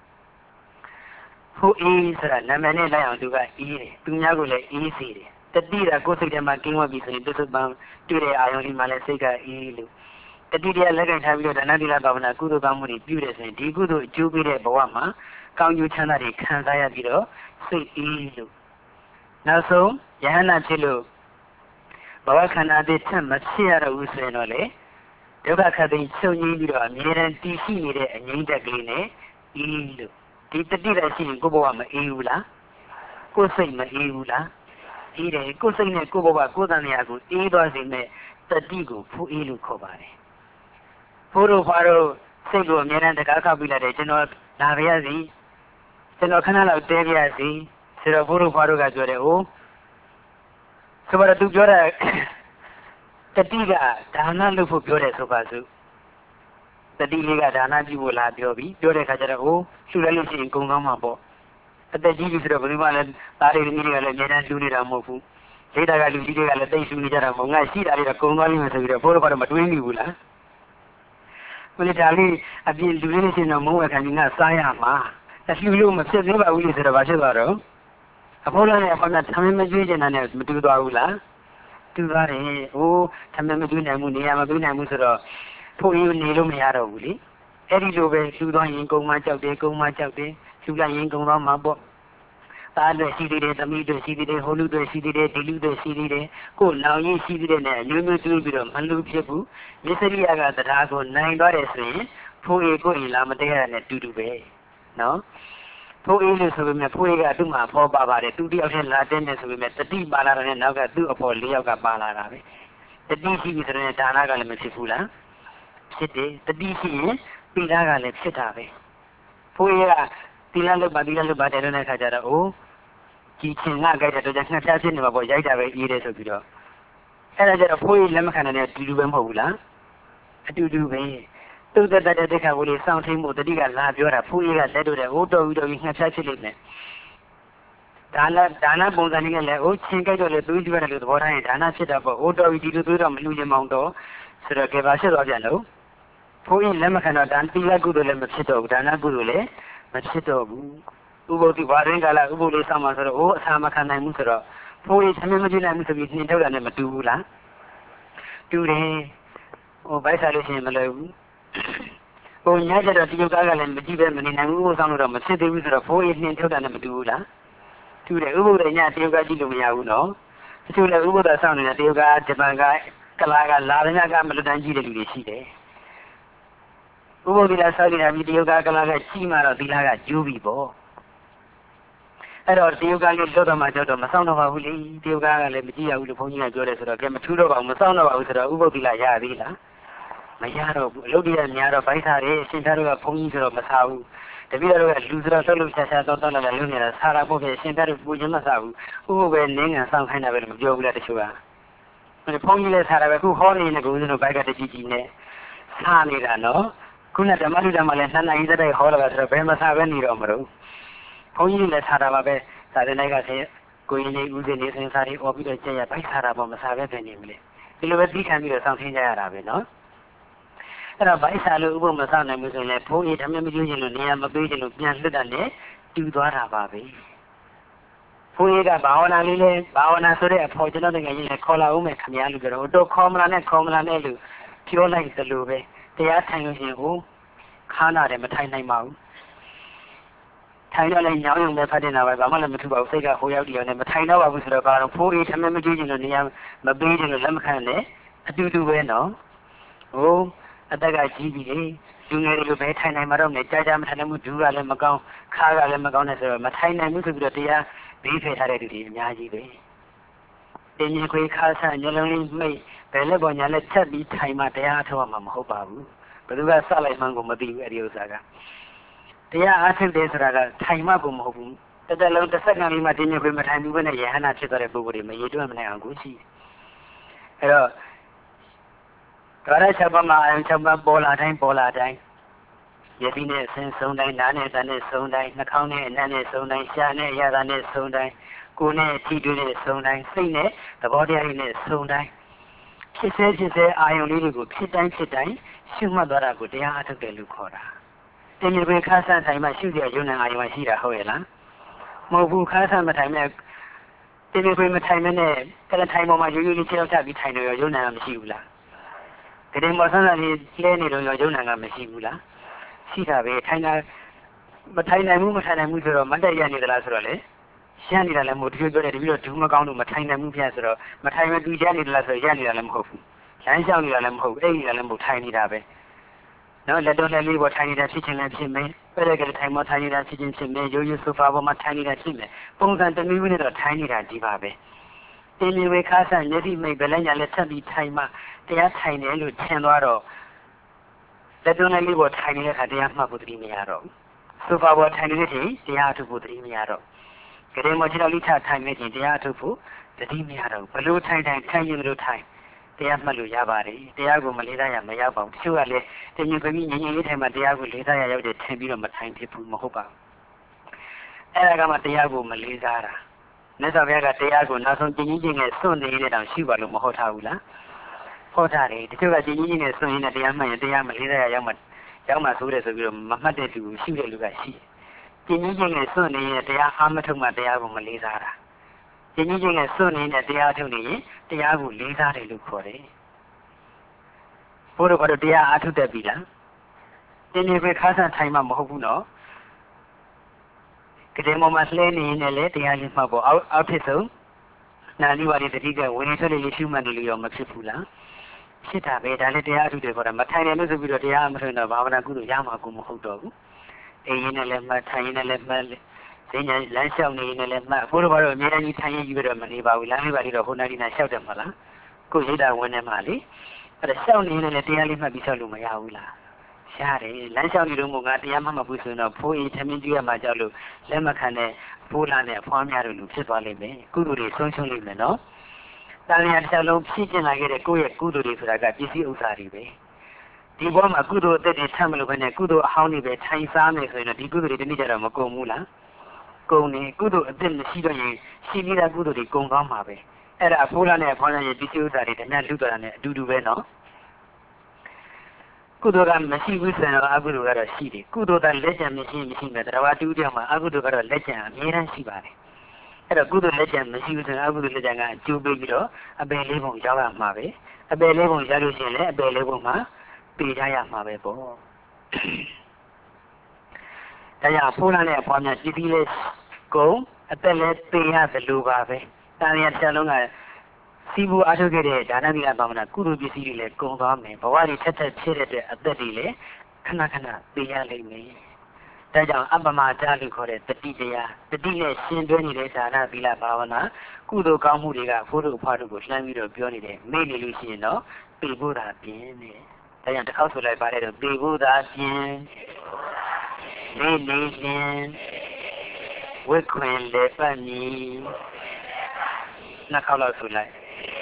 ဖိုးအေးဆိုတာနာမည်နဲ့လိုက်အောင်သူကအေးတယ်သူများကိုလည်းအေးစေတယ်တတိကကိုယ်စိတ်ထဲမှာကင်းဝတ်ပြီးဆိုရင်ပြစ္ဆုတ်ပံတွေ့တဲ့အာယုန်ဒီမှာလည်းစိတ်ကအေးလို့တတိတရားလက်ခံထားပြီးတော့ဒါနသီလဘာဝနာကုသိုလ်ကောင်းမှုတွေပြုတယ်ဆိုရင်ဒီကုသိုလ်အကျိုးပေးတဲ့ဘဝမှာကောင်းကျိုးချမ်းသာတွေခံစားရပြီးတော့စိတ်အေးလို့နောက်ဆုံးယဟနာဖြစ်လို့ဘဝခန္ဓာတွေထက်မဖြစ်ရတော့ဘူးဆိုရင်တော့လေဒုက္ခခတ်သိချုပ်ငြိမ်းပြီးတော့အမြဲတမ်းတည်ရှိနေတဲ့အငြိမ့်တက်ကလေးနဲ့အေးလို့ဒီတတိရရှိရင်ကိုယ့်ဘဝမအေးဘူးလားကိုယ်စိတ်မအေးဘူးလားအေးတယ်ကိုယ်စိတ်နဲ့ကိုယ့်ဘဝကိုယ်တန်ရာကိုအေးသွားစေမဲ့တတိကိုဖူးအေးလို့ခေါ်ပါတယ်ဖိုးတို့ဖွားတို့စိတ်ကိုအမြဲတမ်းတကားခောက်ပြီးလိုက်တယ်ကျွန်တော်လာပါရစီကျွန်တော်ခဏလောက်တဲပြရစီဆိုတော့ဖိုးတို့ဖွားတို့ကပြောတယ်ဆိုတော့သူပြောတာတတိကဒါနလုပ်ဖို့ပြောတယ်ဆိုပါစို့တတိလေးကဒါနပြုဖို့လာပြောပြီးပြောတဲ့ခါကျတော့လှူလိုက်လို့ရှိရင်ကုန်ကောင်းမှာပေါ့အသက်ကြီးပြီဆိုတော့ဘယ်သူမှလည်းသားတွေသမီးတွေကလည်းအများကြီးလှူနေတာမဟုတ်ဘူးဒေတာကလူကြီးတွေကလည်းတိတ်လှူနေကြတာမဟုတ်ငါရှိတာတွေတော့ကုန်သွားလိမ့်မယ်ဆိုပြီးတော့ဖိုးတို့ကတော့မတွေးမိဘူးလားဘယ်လိုဒါလေးအပြင်လူလေးနေရှင်တော့မုန်းဝဲခံပြီးငါစားရမှာလှူလို့မဖြစ်သေးပါဘူးလေဆိုတော့ဘာဖြစ်သွားတော့အဖိုးလာနဲ့အဖေကထမင်းမကျွေးချင်တာနဲ့မတူသွားဘူးလားတူသွားတယ်ထမင်းမကျွေးနိုင်ဘူးနေရာမပေးနိုင်ဘူးဆိုတော့ဖို့အေးနေလို့မရတော့ဘူးလေအဲ့ဒီလိုပဲလှူသွားရင်ကုံမကြောက်တယ်လှူလိုက်ရင်ကုံသွားမှာပေါ့သားတွေရှိသေးတယ်သမီးတွေရှိသေးတယ်ဟိုလူတွေရှိသေးတယ်ဒီလူတွေရှိသေးတယ်ကိုယ်နောင်ရင်ရှိသေးတယ်နဲ့အမျိုးမျိုးတူးပြီးတော့မလူဖြစ်ဘူးမစ္စရိယကတရားကိုနိုင်သွားတယ်ဆိုရင်ဖို့အေးကိုယ်ရင်လာမတရားနဲ့တူတူပဲနော်ဖိုးအေးလို့ဆိုပေမဲ့ဖိုးအေးကသူ့မှာဖောပါပါတယ်သူတယောက်တည်းလာတဲ့နဲ့ဆိုပေမဲ့တတိပါလာတဲ့နောက်ကသူ့အဖော်၄ယောက်ကပါလာတာပဲတတိရှိပြီဆိုရင်ဒါနကလည်းမဖြစ်ဘူးလားဖြစ်တယ်တတိရှိရင်ပိဋကလည်းဖြစ်တာပဲဖိုးအေးကသီလလုပ်ပါတဲ့တဲ့ခါကျတော့ကြည်ချင်းငါကြိုက်တဲ့တော့ငှက်ပြားဖြစ်နေမှာပေါ့ရိုက်တာပဲအေးတယ်ဆိုပြီးတော့အဲ့ဒါကျတော့ဖိုးအေးလက်မခံတဲ့တူတူပဲမဟုတ်ဘူးလားအတူတူပဲသူ့တက်တဲ့ခါကိုလေစောင့်ထိန်မှုတတိကလာပြောတာဖိုးကြီးကလက်တို့တဲ့ဟိုတော်ပြီးငှက်ဖြတ်ဖြစ်လိမ့်မယ်ဒါနပုံစံလေးကလည်းချင်းကြိုက်တော့လေသူကျွတ်တယ်လို့သဘောထားရင်ဒါနဖြစ်တာပေါ့တော်ပြီးဒီလိုသွေးတော့မလူချင်မောင်တော့ဆိုတော့ကဲပါဖြစ်သွားပြန်လို့ဖိုးကြီးလက်မခံတော့ဒါတိလကုသိုလ်လည်းမဖြစ်တော့ဘူးဒါနကုသိုလ်လည်းမဖြစ်တော့ဘူးဥပုသ်တိဘာရင်းကလာဥပုသ်လေးစောင့်မှဆိုတော့အစာမခံနိုင်ဘူးဆိုတော့ဖိုးကြီးသမင်းမကြည့်နိုင်ဘူးဆိုပြီးနှင်ထုတ်တာနဲ့မတူဘူးလားတူတယ်ဗိုက်စားလို့ရှိရင်မလွယ်ဘူးညကျတော့တရုတ်ကားကလည်းမကြည့်ပဲမနေနိုင်ဘူးဥပုသ်ဆောင်လို့တော့မဖြစ်သေးဘူးဆိုတော့ဖိုးကြီးနှင်ထုတ်တာနဲ့မတူဘူးလားတူတယ်ဥပုသ်ညတရုတ်ကားကြည့်လို့မရဘူးနော်တချို့လည်းဥပုသ်ဆောင်နေတဲ့တရုတ်ကားဂျပန်ကားကလာကလာတဲ့ကမလွတ်တမ်းကြည့်တဲ့လူတွေရှိတယ်ဥပုသ်သီလစောင့်နေတာပြီးတရုတ်ကားကလာကကြီးမှတော့သီလကကျိုးပြီပေါ့အဲ့တော့တရုတ်ကားလေးလွတ်တော့မှကြောက်တော့မဆောင်တော့ပါဘူးလေတရုတ်ကားကလည်းမကြည့်ရဘူးလို့ဘုန်းကြီးကပြောတယ်ဆိုတော့ကဲမထူးတော့ပါဘူးမဆောင်တော့ပါဘူးဆိုတော့ဥပုသ်သီလရသေးလားမရတော့ဘူးအလုပ်တွေကများတော့ဗိုက်စားတယ်ရှင်သားတို့ကဘုန်းကြီးဆိုတော့မစားဘူးတပည့်တော်ကလူဆိုတော့လှုပ်ရှားရှားတော့လာလုပ်နေတာစားတာပေါ့ပဲရှင်သားတို့ပူခြင်းမစားဘူးဥပုသ်ပဲနင်းငံဆောင်ခိုင်းတာပဲလို့မပြောဘူးလားတချို့ကဘုန်းကြီးလည်းစားတာပဲခုဟောနေတဲ့ကုန်းစင်းတို့ဘိုက်ကတကြီးကြီးနဲ့စားနေတာနော်ခုနဓမ္မလူဓမ္မလည်းနှစ်နာရီသက်တိုက်ဟောလာတာဆိုတော့ဘယ်မှာစားပဲနေတော့မလို့ဘုန်းကြီးလည်းစားတာပါပဲစားတဲ့နိုင်ကဆေးကိုရင်လေးဦးစင်းလေးစင်စားလေးអော်ပြီးတော့ကြက်ရဘိုက်စားတာပေါ့မစားပဲပဲနေမလဲဒီလိုပဲသိခံပြီးတော့စောင့်ထင်းကြရတာပဲနော်အဲ့တော့ဗိုက်စားလို့ဥပုသ်မဆောင်နိုင်ဘူးဆိုရင်လည်းဘုန်းကြီးဓမ္မမကျူးခြင်းလို့နေရာမပေးခြင်းလို့ပြန်လွတ်တာနဲ့တူသွားတာပါပဲဘုန်းကြီးကဘာဝနာလေးလဲဘာဝနာဆိုတဲ့အဖို့ကျွန်တော်တကယ်ကြီးလည်းခေါ်လာဦးမယ်ခင်ဗျားလို့ပြောတော့ခေါ်မလားနဲ့ခေါ်မလားနဲ့လို့ပြောလိုက်သလိုပဲတရားထိုင်လို့ရှိရင်ခါနာတယ်မထိုင်နိုင်ပါဘူးထိုင်တော့လည်းညောင်းရုံပဲဖတ်နေတာပဲဘာမှလည်းမထူပါဘူးစိတ်ကဟိုရောက်တည်နေမထိုင်တော့ပါဘူးဆိုတော့ကတော့ဖိုးကြီးဓမ္မမကျူးခြင်းလို့နေရာမပေးခြင်းလို့လက်မခံနဲ့အတူတူပဲနော်အတက်ကကြီးပြီလေလူငယ်တွေလိုပဲထိုင်နိုင်မှာတော့နဲ့ကြာမထိုင်နိုင်ဘူးဒူးကလည်းမကောင်းခါကလည်းမကောင်းနဲ့ဆိုတော့မထိုင်နိုင်ဘူးဆိုပြီးတော့တရားဘေးဖယ်ထားတဲ့လူတွေအများကြီးပဲတင်းရင်ခွေးခါဆန်ညလုံးလေးမိတ်ဘယ်လက်ပေါ်ညာလက်ချက်ပြီးထိုင်မှတရားအထောက်အမှာမဟုတ်ပါဘူးဘယ်သူကစလိုက်မှန်းကိုမသိဘူးအဲ့ဒီဥစ္စာကတရားအားထုတ်တယ်ဆိုတာကထိုင်မှကိုမဟုတ်ဘူးတက်လုံးတစ်စက္ကန့်လေးမှတင်းရင်ခွေးမထိုင်ဘူးပဲနဲ့ယဟနာဖြစ်သွားတဲ့ပုဂ္ဂိုလ်တွေမရေတွက်မနိုင်အောင်ကိုရှိအဲ့တော့ဒါရချက်ပါမှာအရင်ချက်ပါပေါ်လာတိုင်းယတိနဲ့ဆင်းဆုံးတိုင်းနားနဲ့တန်နဲ့ဆုံးတိုင်းနှာခေါင်းနဲ့အနံ့နဲ့ဆုံးတိုင်းရှားနဲ့ရတာနဲ့ဆုံးတိုင်းကိုယ်နဲ့ထိတွေ့နဲ့ဆုံးတိုင်းစိတ်နဲ့သဘောတရားတွေနဲ့ဆုံးတိုင်းဖြစ်စေအာယုံလေးတွေကိုဖြစ်တိုင်းရှုမှတ်သွားတာကိုတရားအထုတ်တယ်လို့ခေါ်တာတင်မြေခွေခါဆန်းဆိုင်မှာရှုရရုံနဲ့အာယုံရှိတာဟုတ်ရဲ့လားမဟုတ်ဘူးခါဆန်းမထိုင်မဲ့တင်မြေခွေမထိုင်မဲ့နဲ့ကလထိုင်ပေါ်မှာရိုးလေးခြေထောက်ချပြီးထိုင်နေရောရုံနဲ့မရှိဘူးလားကတိမောဆန်းစာလေးလဲနေတော့ရုံနဲ့ကမရှိဘူးလားရှိတာပဲထိုင်တာမထိုင်နိုင်ဘူးဆိုတော့မတက်ရနေသလားဆိုတော့လေရှမ်းနေတာလည်းမဟုတ်တချို့ပြောတယ်တပည့်တော့ဒူးမကောင်းလို့မထိုင်နိုင်ဘူးပြဆိုတော့မထိုင်မတူရနေသလားဆိုတော့ရနေတာလည်းမဟုတ်ဘူးလမ်းလျှောက်နေတာလည်းမဟုတ်ဘူးအဲ့နေတာလည်းမဟုတ်ထိုင်နေတာပဲနော်လက်တော်လက်လေးပေါ်ထိုင်နေတာဖြစ်ချင်းလည်းဖြစ်မယ်ပဲတဲ့ကလေးထိုင်မထိုင်နေတာဖြစ်ချင်းဖြစ်မယ်ရိုးရိုးဆိုဖာပေါ်မှာထိုင်နေတာဖြစ်မယ်ပုံစံတစ်မျိုးနဲ့တော့ထိုင်နေတာဒီပါပဲတင်းမြေဝေခါဆန်မျက်စိမိတ်ဗလဲညာလက်ဆက်ပြီးထိုင်မှတရားထိုင်တယ်လို့ထင်သွားတော့လက်တော်လက်လေးပေါ်ထိုင်နေတဲ့အခါတရားမှတ်ဖို့တတိမရတော့ဘူးဆိုဖာပေါ်ထိုင်နေတဲ့ချိန်တရားထုတ်ဖို့တတိမရတော့ကလေးမချတော်လိထထိုင်နေချိန်တရားထုတ်ဖို့တတိမရတော့ဘလို့ထိုင်ရင်ဘလို့ထိုင်တရားမှတ်လို့ရပါတယ်တရားကိုမလေးစားရမရပါဘူးတချို့ကလည်းတင်ရင်ခင်ကြီးငြိမ်ထိုင်မှတရားကိုလေးစားရရောက်တယ်ထင်ပြီးတော့မထိုင်ဖြစ်ဘူးမဟုတ်ပါဘူးအဲ့ဒါကမှတရားကိုမလေးစားတာမြတ်စွာဘုရားကတရားကိုနောက်ဆုံးကျင့်ချင်းငယ်စွန့်နေနေတဲ့တောင်ရှိပါလို့မဟုတ်ထားဘူးလားဟောထားတယ်တချို့ကကျင့်ချင်းငယ်စွန့်နေတဲ့တရားမှတ်ရင်တရားမလေးစားရရောက်မှဆိုးတယ်ဆိုပြီးတော့မမှတ်တဲ့လူရှိတဲ့လူကရှိကျင့်ချင်းငယ်စွန့်နေတဲ့တရားအားမထုတ်မှတရားကိုမလေးစားတာကျင့်ချင်းငယ်စွန့်နေတဲ့တရားထုတ်နေရင်တရားကိုလေးစားတယ်လို့ခေါ်တယ်ဘုရားကတော့တရားအားထုတ်တတ်ပြီလားတင်းနေပဲခါဆန်ထိုင်မှမဟုတ်ဘူးနော်ကတိမောမှာလှဲနေရင်လည်းတရားလေးမှတ်ဖို့အောက်ထစ်ဆုံးနာလိဝါဒီတတိကဝင်နေထွက်လေရှုမှတ်နေလို့ရောမဖြစ်ဘူးလားဖြစ်တာပဲဒါလည်းတရားအထုတွေခေါ်တာမထိုင်တယ်လို့ဆိုပြီးတော့တရားမထိုင်တော့ဘာဝနာကုသိုလ်ရမှာကိုမဟုတ်တော့ဘူးအိမ်ရင်းနဲ့လည်းမှတ်ထိုင်ရင်းနဲ့လည်းမှတ်ဈဉ္ညာလမ်းလျှောက်နေရင်လည်းမှတ်ဘုရားဘာလို့အများကြီးထိုင်ရပြီးတော့မနေပါဘူးလမ်းလေးပါလေးတော့ဟိုနာဒီနာလျှောက်တယ်မဟုတ်လားကိုရိတ်တာဝင်နေမှလေအဲ့ဒါလျှောက်နေရင်လည်းတရားလေးမှတ်ပြီးလျှောက်လို့မရဘူးလားရတယ်လမ်းလျှောက်နေတော့ငါတရားမှတ်မဘူးဆိုတော့ဖိုးကြီးထမင်းကျွေးရမှာကြောက်လို့လက်မခံတဲ့ဖိုးလာနဲ့အဖွားများတို့လူဖြစ်သွားလိမ့်မယ်ကုသိုလ်တွေဆုံးရှုံးလိမ့်မယ်နော်တာလျာတစ်ချက်လုံးဖြည့်ကျင်လာခဲ့တဲ့ကိုယ့်ရဲ့ကုသိုလ်တွေဆိုတာကပစ္စည်းဥစ္စာတွေပဲဒီဘောမှာကုသိုလ်အသက်တွေထမ်းမလို့ပဲနဲ့ကုသိုလ်အဟောင်းတွေပဲထိုင်စားမယ်ဆိုရင်တော့ဒီကုသိုလ်တွေတနည်းကြတော့မကုန်ဘူးလားကုန်နေကုသိုလ်အသက်မရှိတော့ရင်ရှိပြီးသားကုသိုလ်တွေကုန်သွားမှာပဲအဲ့ဒါအဖိုးလားနဲ့အဖွားလားရဲ့ဒီစိဥစ္စာတွေတဏှာလူတော်တာနဲ့အတူတူပဲနော်ကုသိုလ်ကမရှိဘူးဆိုရင်တော့အကုသိုလ်ကတော့ရှိတယ်ကုသိုလ်ကလက်ကျန်မရှိမယ်တရားတူတယောက်မှာအကုသိုလ်ကတော့လက်ကျန်အမြဲတမ်းရှိပါတယ်အဲ့တော့ကုသိုလ်လက်ကျန်မရှိဘူးဆိုရင်အကုသိုလ်လက်ကျန်ကအကျိုးပေးပြီးတော့အပယ်လေးပုံရောက်ရမှာပဲအပယ်လေးပုံရလို့ရှိရင်လည်းအပယ်လေးပုံမှာပြေးကြရမှာပဲပေါ့ဒါကြောင့်ဖိုးလားနဲ့အဖွားများပြည်ပြီးလဲကုန်အသက်လည်းပေးရတယ်လို့ပါပဲတာရတစ်လုံးကစီဘူးအားထုတ်ခဲ့တဲ့ဒါနမိတ်ပါမနာကုသိုလ်ပစ္စည်းတွေလည်းကုန်သွားမယ်ဘဝတွေထက်ထက်ဖြစ်တဲ့အတွက်အသက်တွေလည်းခဏခဏပေးရလိမ့်မယ်ဒါကြောင့်အပ္ပမဒလို့ခေါ်တဲ့တတိတရားတတိနဲ့ရှင်တွဲနေတဲ့ဒါနသီလဘာဝနာကုသိုလ်ကောင်းမှုတွေကဖိုးတို့အဖွားတို့ကိုလှမ်းပြီးတော့ပြောနေတယ်မေ့နေလို့ရှိရင်တော့ပြေဖို့သာပြင်းတယ်ဒါကြောင့်တစ်ခေါက်ဆိုလိုက်ပါတယ်တော့ပြေဖို့သာပြင်းမေ့နေရင်ဝိခွင်လည်းပတ်မည်နှစ်ခေါက်လောက်ဆိုလိုက်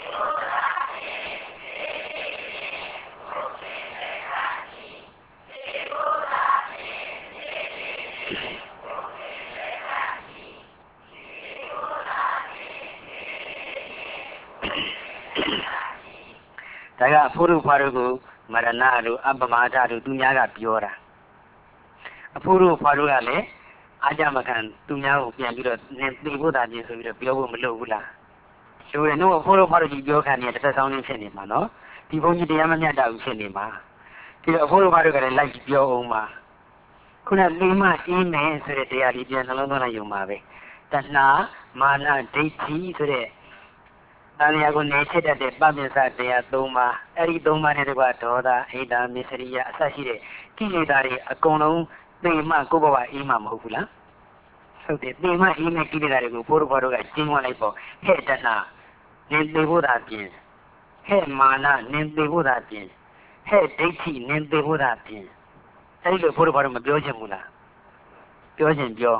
ဒါကအဖိုးတို့ဖွားတို့ကိုမရဏတို့အပ္ပမဒတို့သူများကပြောတာအဖိုးတို့ဖွားတို့ကလည်းအားကြမခံသူများကိုပြန်ပြီးတော့သိဖို့သာပြင်ဆိုပြီးတော့ပြောဖို့မလိုဘူးလားလူတွေတို့အဖိုးတို့ဖွားတို့ကြီးပြောခံနေတဲ့တစ်သက်ဆောင်လေးဖြစ်နေမှာနော်ဒီဘုန်းကြီးတရားမမြတ်တာဘူးဖြစ်နေမှာဒီတော့အဖိုးတို့ဖွားတို့ကလည်းလိုက်ပြောအောင်ပါခုနလိမ္မာအင်းမယ်ဆိုတဲ့တရားလေးပြန်နှလုံးသွင်းလိုက်ရုံပါပဲတဏှာမာနဒိဋ္ဌိဆိုတဲ့တန်လျာကိုနေဖြစ်တတ်တဲ့ပပစ္စတရား၃ပါးအဲ့ဒီ၃ပါးနဲ့တကွဒေါသအိဒါမစ္စရိယအစရှိတဲ့ကိလေသာတွေအကုန်လုံးသိမှကိုယ့်ဘဝအေးမှမဟုတ်ဘူးလားဟုတ်တယ်သိမှအေးမဲ့ကိလေသာတွေကိုဘိုးတော်ဘွားတို့ကကျင်းဝလိုက်ပေါ့ဟဲ့တဏှာနင်သိဖို့သာပြင်ဟဲ့မာနနင်သိဖို့သာပြင်ဟဲ့ဒိဋ္ဌိနင်သိဖို့သာပြင်အဲ့ဒီလိုဘိုးတော်ဘွားတို့မပြောချင်ဘူးလားပြောချင်ပြော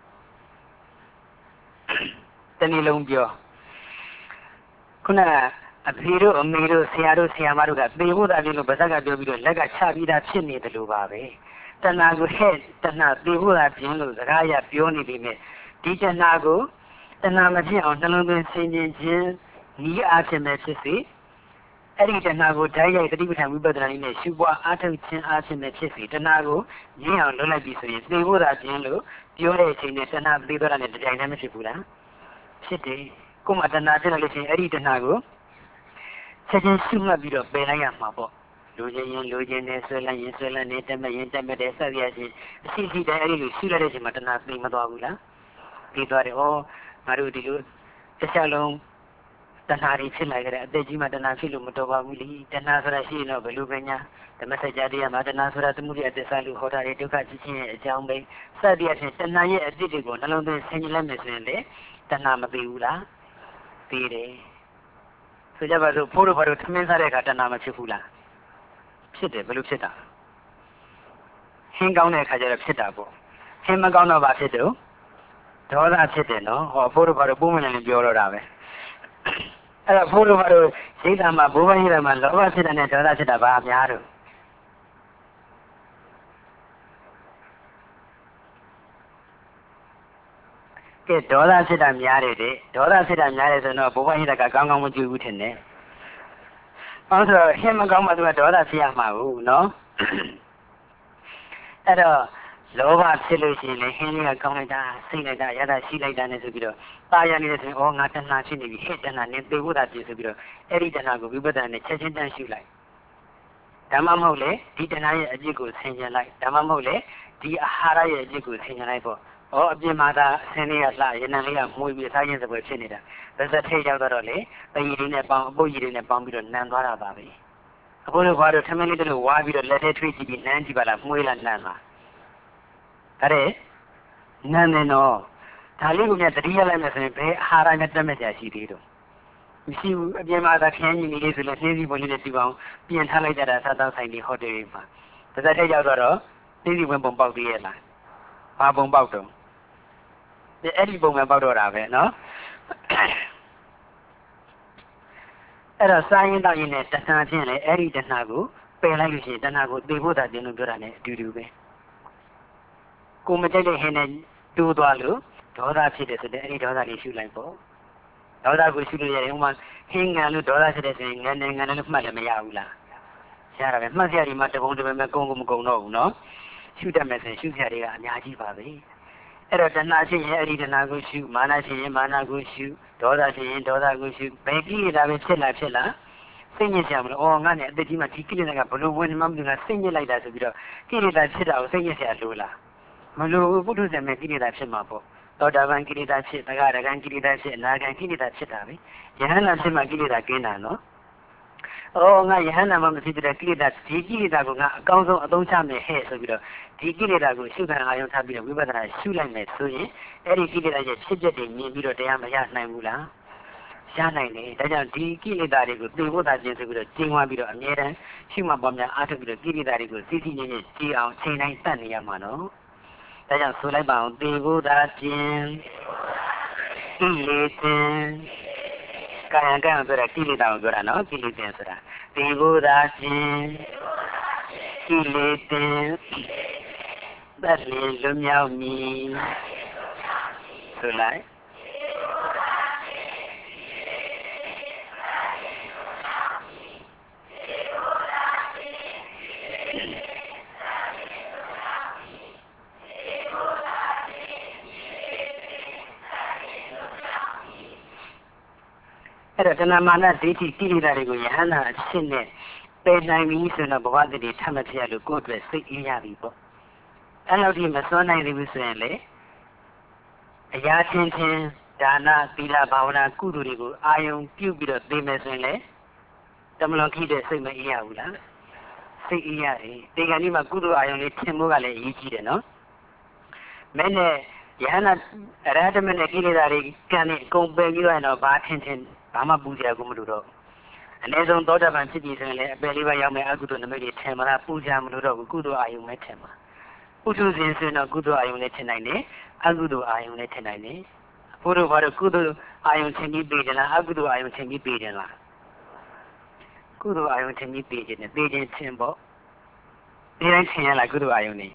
တနည်းလုံးပြောခုနအဖေတို့အမေတို့ဆရာတို့ဆရာမတို့ကသေဖို့သာပြင်လို့ဗဇက်ကပြောပြီးတော့လက်ကချပြီးသားဖြစ်နေတယ်လို့ပါပဲတဏှာကိုဟဲ့တဏှာသေဖို့သာပြင်လို့စကားရပြောနေပြီမဲ့ဒီတဏှာကိုတဏှာမဖြစ်အောင်နှလုံးသွင်းဆင်ခြင်ခြင်းဤအားဖြင့်ပဲဖြစ်စေအဲ့ဒီတဏှာကိုဓာတ်ရိုက်တတိပဋ္ဌာန်ဝိပဿနာနည်းနဲ့ရှုပွားအားထုတ်ခြင်းအားဖြင့်ပဲဖြစ်စေတဏှာကိုရင်းအောင်လုပ်လိုက်ပြီဆိုရင်သေဖို့သာပြင်လို့ပြောတဲ့အချိန်နဲ့တဏှာသေသွားတာနဲ့တရားနဲ့မဖြစ်ဘူးလားဖြစ်တယ်ကိုယ်မှာတဏှာဖြစ်လို့ရှိရင်အဲ့ဒီတဏှာကိုချက်ချင်းရှုမှတ်ပြီးတော့ပယ်လိုက်ရမှာပေါ့လူချင်းရင်လူချင်းနဲ့ဆွဲလိုက်ရင်ဆွဲလိုက်နေတက်မဲ့ရင်တက်မဲ့တဲ့ဆက်ရချင်းအရှိရှိတိုင်းအဲ့ဒီလိုရှုလိုက်တဲ့အချိန်မှာတဏှာသိမသွားဘူးလားပြီးသွားတယ်ဩငါတို့ဒီလိုတစ်ချက်လုံးတဏှာတွေဖြစ်လာကြတဲ့အသက်ကြီးမှတဏှာဖြစ်လို့မတော်ပါဘူးလေတဏှာဆိုတာရှိရင်တော့ဘယ်လိုပဲညာဓမ္မစကြာတရားမှာတဏှာဆိုတာသမှုရဲ့အတ္တဆလို့ဟောတာတွေဒုက္ခကြီးခြင်းရဲ့အကြောင်းပဲစသည်အဖြစ်တဏှာရဲ့အဖြစ်တွေကိုနှလုံးသွင်းဆင်ခြင်လိုက်မယ်ဆိုရင်လေတဏှာမသိဘူးလားသိတယ်ဆိုကြပါစို့ဖိုးတို့ဘာတို့ထမင်းစားတဲ့အခါတဏှာမဖြစ်ဘူးလားဖြစ်တယ်ဘယ်လိုဖြစ်တာဟင်းကောင်းတဲ့အခါကျတော့ဖြစ်တာပေါ့ဟင်းမကောင်းတော့ဘာဖြစ်တော့ဒေါသဖြစ်တယ်နော်ဟောဖိုးတို့ဘာတို့ပုံမှန်လည်းပြောတော့တာပဲအဲ့တော့ဖိုးတို့ဘာတို့ရိတ်တာမှာဘိုးဘန်းရိတ်တာမှာလောဘဖြစ်တာနဲ့ဒေါသဖြစ်တာဘာအများတော့ကဲဒေါသဖြစ်တာများတယ်တဲ့ဒေါသဖြစ်တာများတယ်ဆိုတော့ဘိုးဘန်းရိတ်တာကကောင်းကောင်းမကြည့်ဘူးထင်တယ်။ဟုတ်ဆိုတော့ဟင်းမကောင်းမှသူကဒေါသဖြစ်ရမှာဘူးနော်။အဲ့တော့လောဘဖြစ်လို့ရှိရင်လည်းဟင်းလေးကကောင်းလိုက်တာစိတ်လိုက်တာရတာရှိလိုက်တာနဲ့ဆိုပြီးတော့တာယာနေတဲ့ဆိုရင်ဩငါတဏှာဖြစ်နေပြီဟဲ့တဏှာနဲ့သေဖို့တာဖြစ်ဆိုပြီးတော့အဲ့ဒီတဏှာကိုဝိပဿနာနဲ့ချက်ချင်းတန်းရှုလိုက်ဓမ္မမဟုတ်လေဒီတဏှာရဲ့အကျင့်ကိုဆင်ခြင်လိုက်ဓမ္မမဟုတ်လေဒီအာဟာရရဲ့အကျင့်ကိုဆင်ခြင်လိုက်ပေါ့ဩအပြင်မှာသာဆင်းလေးကလှရနံလေးကမှုပြီးစားခြင်းစပွဲဖြစ်နေတာဗဇက်ထိတ်ရောက်တော့လေတည်ရည်လေးနဲ့ပေါင်းအပုတ်ရည်လေးနဲ့ပေါင်းပြီးတော့နံသွားတာပါပဲအခုလိုဘာလို့ထမင်းလေးတို့ဝါပြီးတော့လက်ထဲထွေးကြည့်ပြီးနန်းကြည့်ပါလားမှုလားနန်းလားဒါတဲ့နန်းနေတော့ဒါလေးကိုမြတ်တတိယလိုက်မယ်ဆိုရင်ဘယ်အာဟာရနဲ့တက်မဲ့ကြရှိသေးတော့မရှိဘူးအပြင်မှာသာခင်းကြီးလေးဆိုလည်းနှင်းစီပုံလေးနဲ့စီပေါင်းပြင်ထားလိုက်ကြတာစားသောက်ဆိုင်တွေဟိုတယ်တွေမှာဗဇက်ထိတ်ရောက်တော့နှင်းစီဝင်ပုံပေါက်သေးရဲ့လားဘာပုံပေါက်တော့အဲ့ဒီပုံမှန်ပေါက်တော့တာပဲနော်အဲ့တော့စားရင်တောက်ရင်နဲ့တဏှာဖြင့်လေအဲ့ဒီတဏှာကိုပယ်လိုက်လို့ရှိရင်တဏှာကိုသေဖို့သာတင်လို့ပြောတာ ਨੇ အတူတူပဲကိုမကြိုက်တဲ့ဟင်းနဲ့တိုးသွားလို့ဒေါသဖြစ်တယ်ဆိုတဲ့အဲ့ဒီဒေါသလေးရှုလိုက်ပေါ့ဒေါသကိုရှုလို့ရတယ်ဥမာဟင်းငံလို့ဒေါသဖြစ်တယ်ဆိုရင်ငံနဲ့လို့မှတ်လည်းမရဘူးလားရတာပဲမှတ်စရာဒီမှာတပုံတပင်မဲ့ကုန်းမကုန်းတော့ဘူးနော်ရှုတတ်မယ်ဆိုရင်ရှုစရာတွေကအများကြီးပါပဲအဲ့တော့တဏှာဖြစ်ရင်အဲ့ဒီတဏှာကိုရှုမာနဖြစ်ရင်မာနကိုရှုဒေါသဖြစ်ရင်ဒေါသကိုရှုဘယ်ကိလေသာပဲဖြစ်လာစိတ်ညစ်ကြမလို့ငါနဲ့အတ္တိမှာဒီကိလေသာကဘလို့ဝင်မှမလို့ငါစိတ်ညစ်လိုက်တာဆိုပြီးတော့ကိလေသာဖြစ်တာကိုစိတ်ညစ်เสียလို့လားမလို့ပုထုဇဉ်မဲ့ကိလေသာဖြစ်မှာပေါ့သောတာပန်ကိလေသာဖြစ်တဂရကံကိလေသာဖြစ်အနာဂံကိလေသာဖြစ်တာပဲယဟန္တာဖြစ်မှကိလေသာကင်းတာနော်ငါယဟန္တာမှမဖြစ်တဲ့ကိလေသာဒီကိလေသာကိုငါအကောင်းဆုံးအသုံးချမယ်ဟဲ့ဆိုပြီးတော့ဒီကိလေသာကိုရှုခံအာရုံထားပြီးတော့ဝိပဿနာရှုလိုက်မယ်ဆိုရင်အဲ့ဒီကိလေသာရဲ့ဖြစ်ပျက်တွေမြင်ပြီးတော့တရားမရနိုင်ဘူးလားရနိုင်တယ်ဒါကြောင့်ဒီကိလေသာတွေကိုသိဖို့သာကျင်ဆိုပြီးတော့ကျင်းသွားပြီးတော့အမြဲတမ်းရှုမှတ်ပေါ်များအားထုတ်ပြီးတော့ကိလေသာတွေကိုစီစီညင်းညင်းကြည်အောင်ချိန်တိုင်းတတ်နေရမှာနော်ဒါကြောင့်ဆိုလိုက်ပါအောင်သိဖို့သာကျင်ကိလေသာကာယကံဆိုတာကိလေသာကိုပြောတာနော်ကိလေသာဆိုတာသိဖို့သာကျင်ကိလေသာတတ်လျင်လွမြောက်မည်ဆိုလိုက်အဲ့တော့တဏမာနဒိဋ္ဌိကိလေသာတွေကိုယဟန္တာအဖြစ်နဲ့ပယ်နိုင်ပြီဆိုတော့ဘဝတည်းထပ်မဖြစ်ရလို့ကိုယ့်အတွက်စိတ်အေးရပြီပေါ့အဲ့လောက်ဒီမစွမ်းနိုင်သေးဘူးဆိုရင်လေအရာချင်းချင်းဒါနသီလဘာဝနာကုသိုလ်တွေကိုအာယုံပြုပြီးတော့သိမယ်ဆိုရင်လေတမလွန်ခိတဲ့စိတ်မအေးရဘူးလားစိတ်အေးရတယ်ဒီကနေ့မှာကုသိုလ်အာယုံလေးထင်ဖို့ကလည်းအရေးကြီးတယ်နော်မင်းနဲ့ယဟန္တာအရဟတမနဲ့ကိလေသာတွေကံနဲ့အကုန်ပယ်ပြီးတော့ဘာထင်ဘာမှပူစရာကိုမလိုတော့အနည်းဆုံးသောတာပန်ဖြစ်ပြီဆိုရင်လည်းအပယ်လေးပါးရောက်မယ်အကုသိုလ်နမိတ်တွေထင်မလားပူစရာမလိုတော့ဘူးကုသိုလ်အာယုံပဲထင်မှာပုထုဇဉ်ဆိုရင်တော့ကုသိုလ်အာယုံနဲ့ထင်နိုင်တယ်အကုသိုလ်အာယုံနဲ့ထင်နိုင်တယ်ဘုရားဘာလို့ကုသိုလ်အာယုံထင်ပြီးပေးတယ်လားအကုသိုလ်အာယုံထင်ပြီးပေးတယ်လားကုသိုလ်အာယုံထင်ပြီးပေးတယ်ပေးခြင်းထင်ပေါ့ဒီတိုင်းထင်ရလားကုသိုလ်အာယုံနေ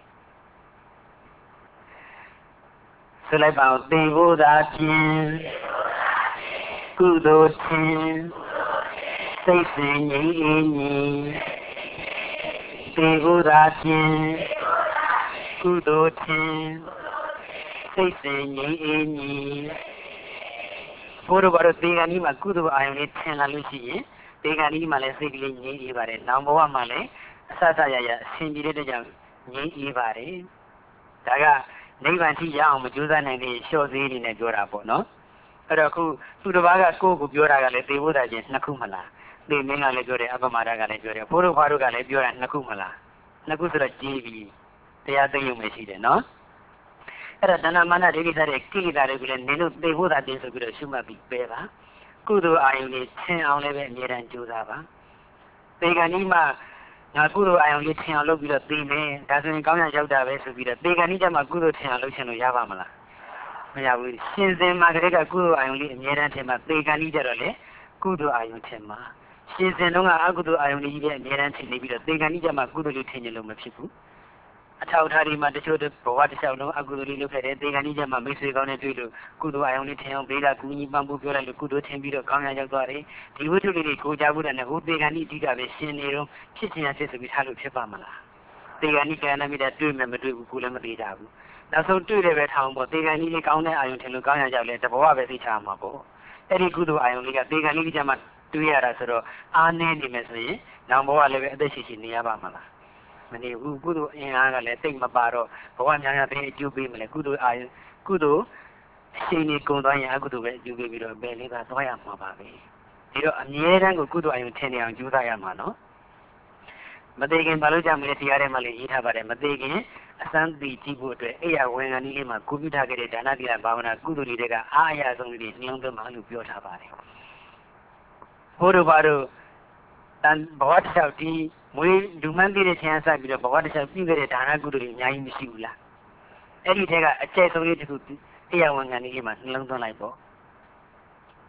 ဆိုလိုက်ပါဦးသင်္ဘောသာဖြင့်ကုသိုလ်ထင်စိတ်စဉ်ငြိမ်းအေးညီသင်္ဘောသာဖြင့်ကုသိုလ်ထင်စိတ်စဉ်ငြိမ်းအေးညီဘုရားဘာလို့ဒီကနေ့မှာကုသိုလ်အာယုန်လေးထင်လာလို့ရှိရင်ဒီကနေ့မှာလည်းစိတ်ကလေးငြိမ်းအေးပါတယ်နောင်ဘဝမှာလည်းအစစရရအရှင်ကြီးတဲ့ကြောင့်ငြိမ်းအေးပါတယ်ဒါကနိဗ္ဗာန်ထိရအောင်မကြိုးစားနိုင်တဲ့လျှော့သေးနေနဲ့ပြောတာပေါ့နော်အဲ့တော့ခုသူတစ်ပါးကကိုယ့်ကိုပြောတာကလည်းသေဖို့တာချင်းနှစ်ခုမလားသေမင်းကလည်းပြောတယ်အပမဒကလည်းပြောတယ်ဘိုးတို့ဘာတို့ကလည်းပြောတာနှစ်ခုမလားနှစ်ခုဆိုတော့ကြည်ပြီးတရားသိရုံပဲရှိတယ်နော်အဲ့တော့တဏမာနဒိဋ္ဌိစတဲ့ကိလေသာတွေကိုလည်းနင်တို့သေဖို့တာချင်းဆိုပြီးတော့ရှုမှတ်ပြီးပဲပါကုသိုလ်အာယုန်လေးထင်အောင်လည်းပဲအမြဲတမ်းကြိုးစားပါသေကံဤမှာငါကုသိုလ်အာယုန်လေးထင်အောင်လုပ်ပြီးတော့သိမယ်ဒါဆိုရင်ကောင်းရရောက်တာပဲဆိုပြီးတော့သေကံဤကျမှကုသိုလ်ထင်အောင်လုပ်ချင်လို့ရပါမလားမရဘူးရှင်စင်မှာကလေးကကုသိုလ်အာယုန်လေးအမြဲတမ်းထင်မှာသေကံဤကြတော့လေကုသိုလ်အာယုန်ထင်မှာရှင်စင်တော့ကအကုသိုလ်အာယုန်လေးကြီးတဲ့အမြဲတမ်းထင်နေပြီးတော့သေကံဤကျမှကုသိုလ်လေးထင်ရင်လို့မဖြစ်ဘူးအထောက်ထားဒီမှာတချို့ဘဝတစ်လျှောက်လုံးအကုသိုလ်လေးလုပ်ခဲ့တယ်သေကံဤကျမှမိတ်ဆွေကောင်းနဲ့တွေ့လို့ကုသိုလ်အာယုန်လေးထင်အောင်ဘေးကကူညီပံ့ပိုးပြောလိုက်လို့ကုသိုလ်ထင်ပြီးတော့ကောင်းရရောက်သွားတယ်ဒီဝိတ္ထုလေးတွေကိုကြားဖို့တဲ့နဲ့ဟိုသေကံဤအဓိကပဲရှင်နေတော့ဖြစ်ချင်ရဖြစ်ဆိုပြီးထားလို့ဖြစ်ပါမလားသေကံဤကံနဲ့မိတဲ့တွေ့မယ်မတွေ့ဘူးကိုလည်းမသေးကြဘူးနောက်ဆုံးတွေ့တယ်ပဲထောင်းပေါ့သေကံဤလေးကောင်းတဲ့အာယုန်ထင်လို့ကောင်းရရောက်လဲတဘဝပဲသိချာမှာပေါ့အဲ့ဒီကုသိုလ်အာယုန်လေးကသေကံဤကျမှတွေ့ရတာဆိုတော့အားနည်းနေမယ်ဆိုရင်နောက်ဘဝလည်းပဲအသက်ရှိရှိနေရပါမလားမနေဘူးကုသိုလ်အင်အားကလည်းတိတ်မပါတော့ဘဝများများပဲအကျိုးပေးမလဲကုသိုလ်အာယုကုသိုလ်အရှင်ကြီးကုံသွားရင်အကုသိုလ်ပဲအကျိုးပေးပြီးတော့ဘယ်လေးပါသွားရမှာပါပဲဒီတော့အမြဲတမ်းကိုကုသိုလ်အာယုထင်နေအောင်ကြိုးစားရမှာနော်မသေးခင်ဘာလို့ကြမလဲတရားထဲမှာလည်းရေးထားပါတယ်မသေးခင်အစမ်းသိကြည့်ဖို့အတွက်အဲ့ရဝင်ကနည်းလေးမှာကုပြုထားခဲ့တဲ့ဒါနသီလဘာဝနာကုသိုလ်တွေကအအားအရဆုံးတွေနှလုံးသွင်းမှလို့ပြောထားပါတယ်ဘုရားဘာတို့တန်ဘဝတစ်လျှောက်ဒီမွေးလူမှန်းသိတဲ့ခြင်းအစပြီးတော့ဘဝတစ်လျှောက်ပြုခဲ့တဲ့ဒါနကုသိုလ်တွေအများကြီးမရှိဘူးလားအဲ့ဒီထဲကအကျဉ်းဆုံးလေးတစ်ခုအဲ့ရဝင်ကနည်းလေးမှာနှလုံးသွင်းလိုက်ပေါ့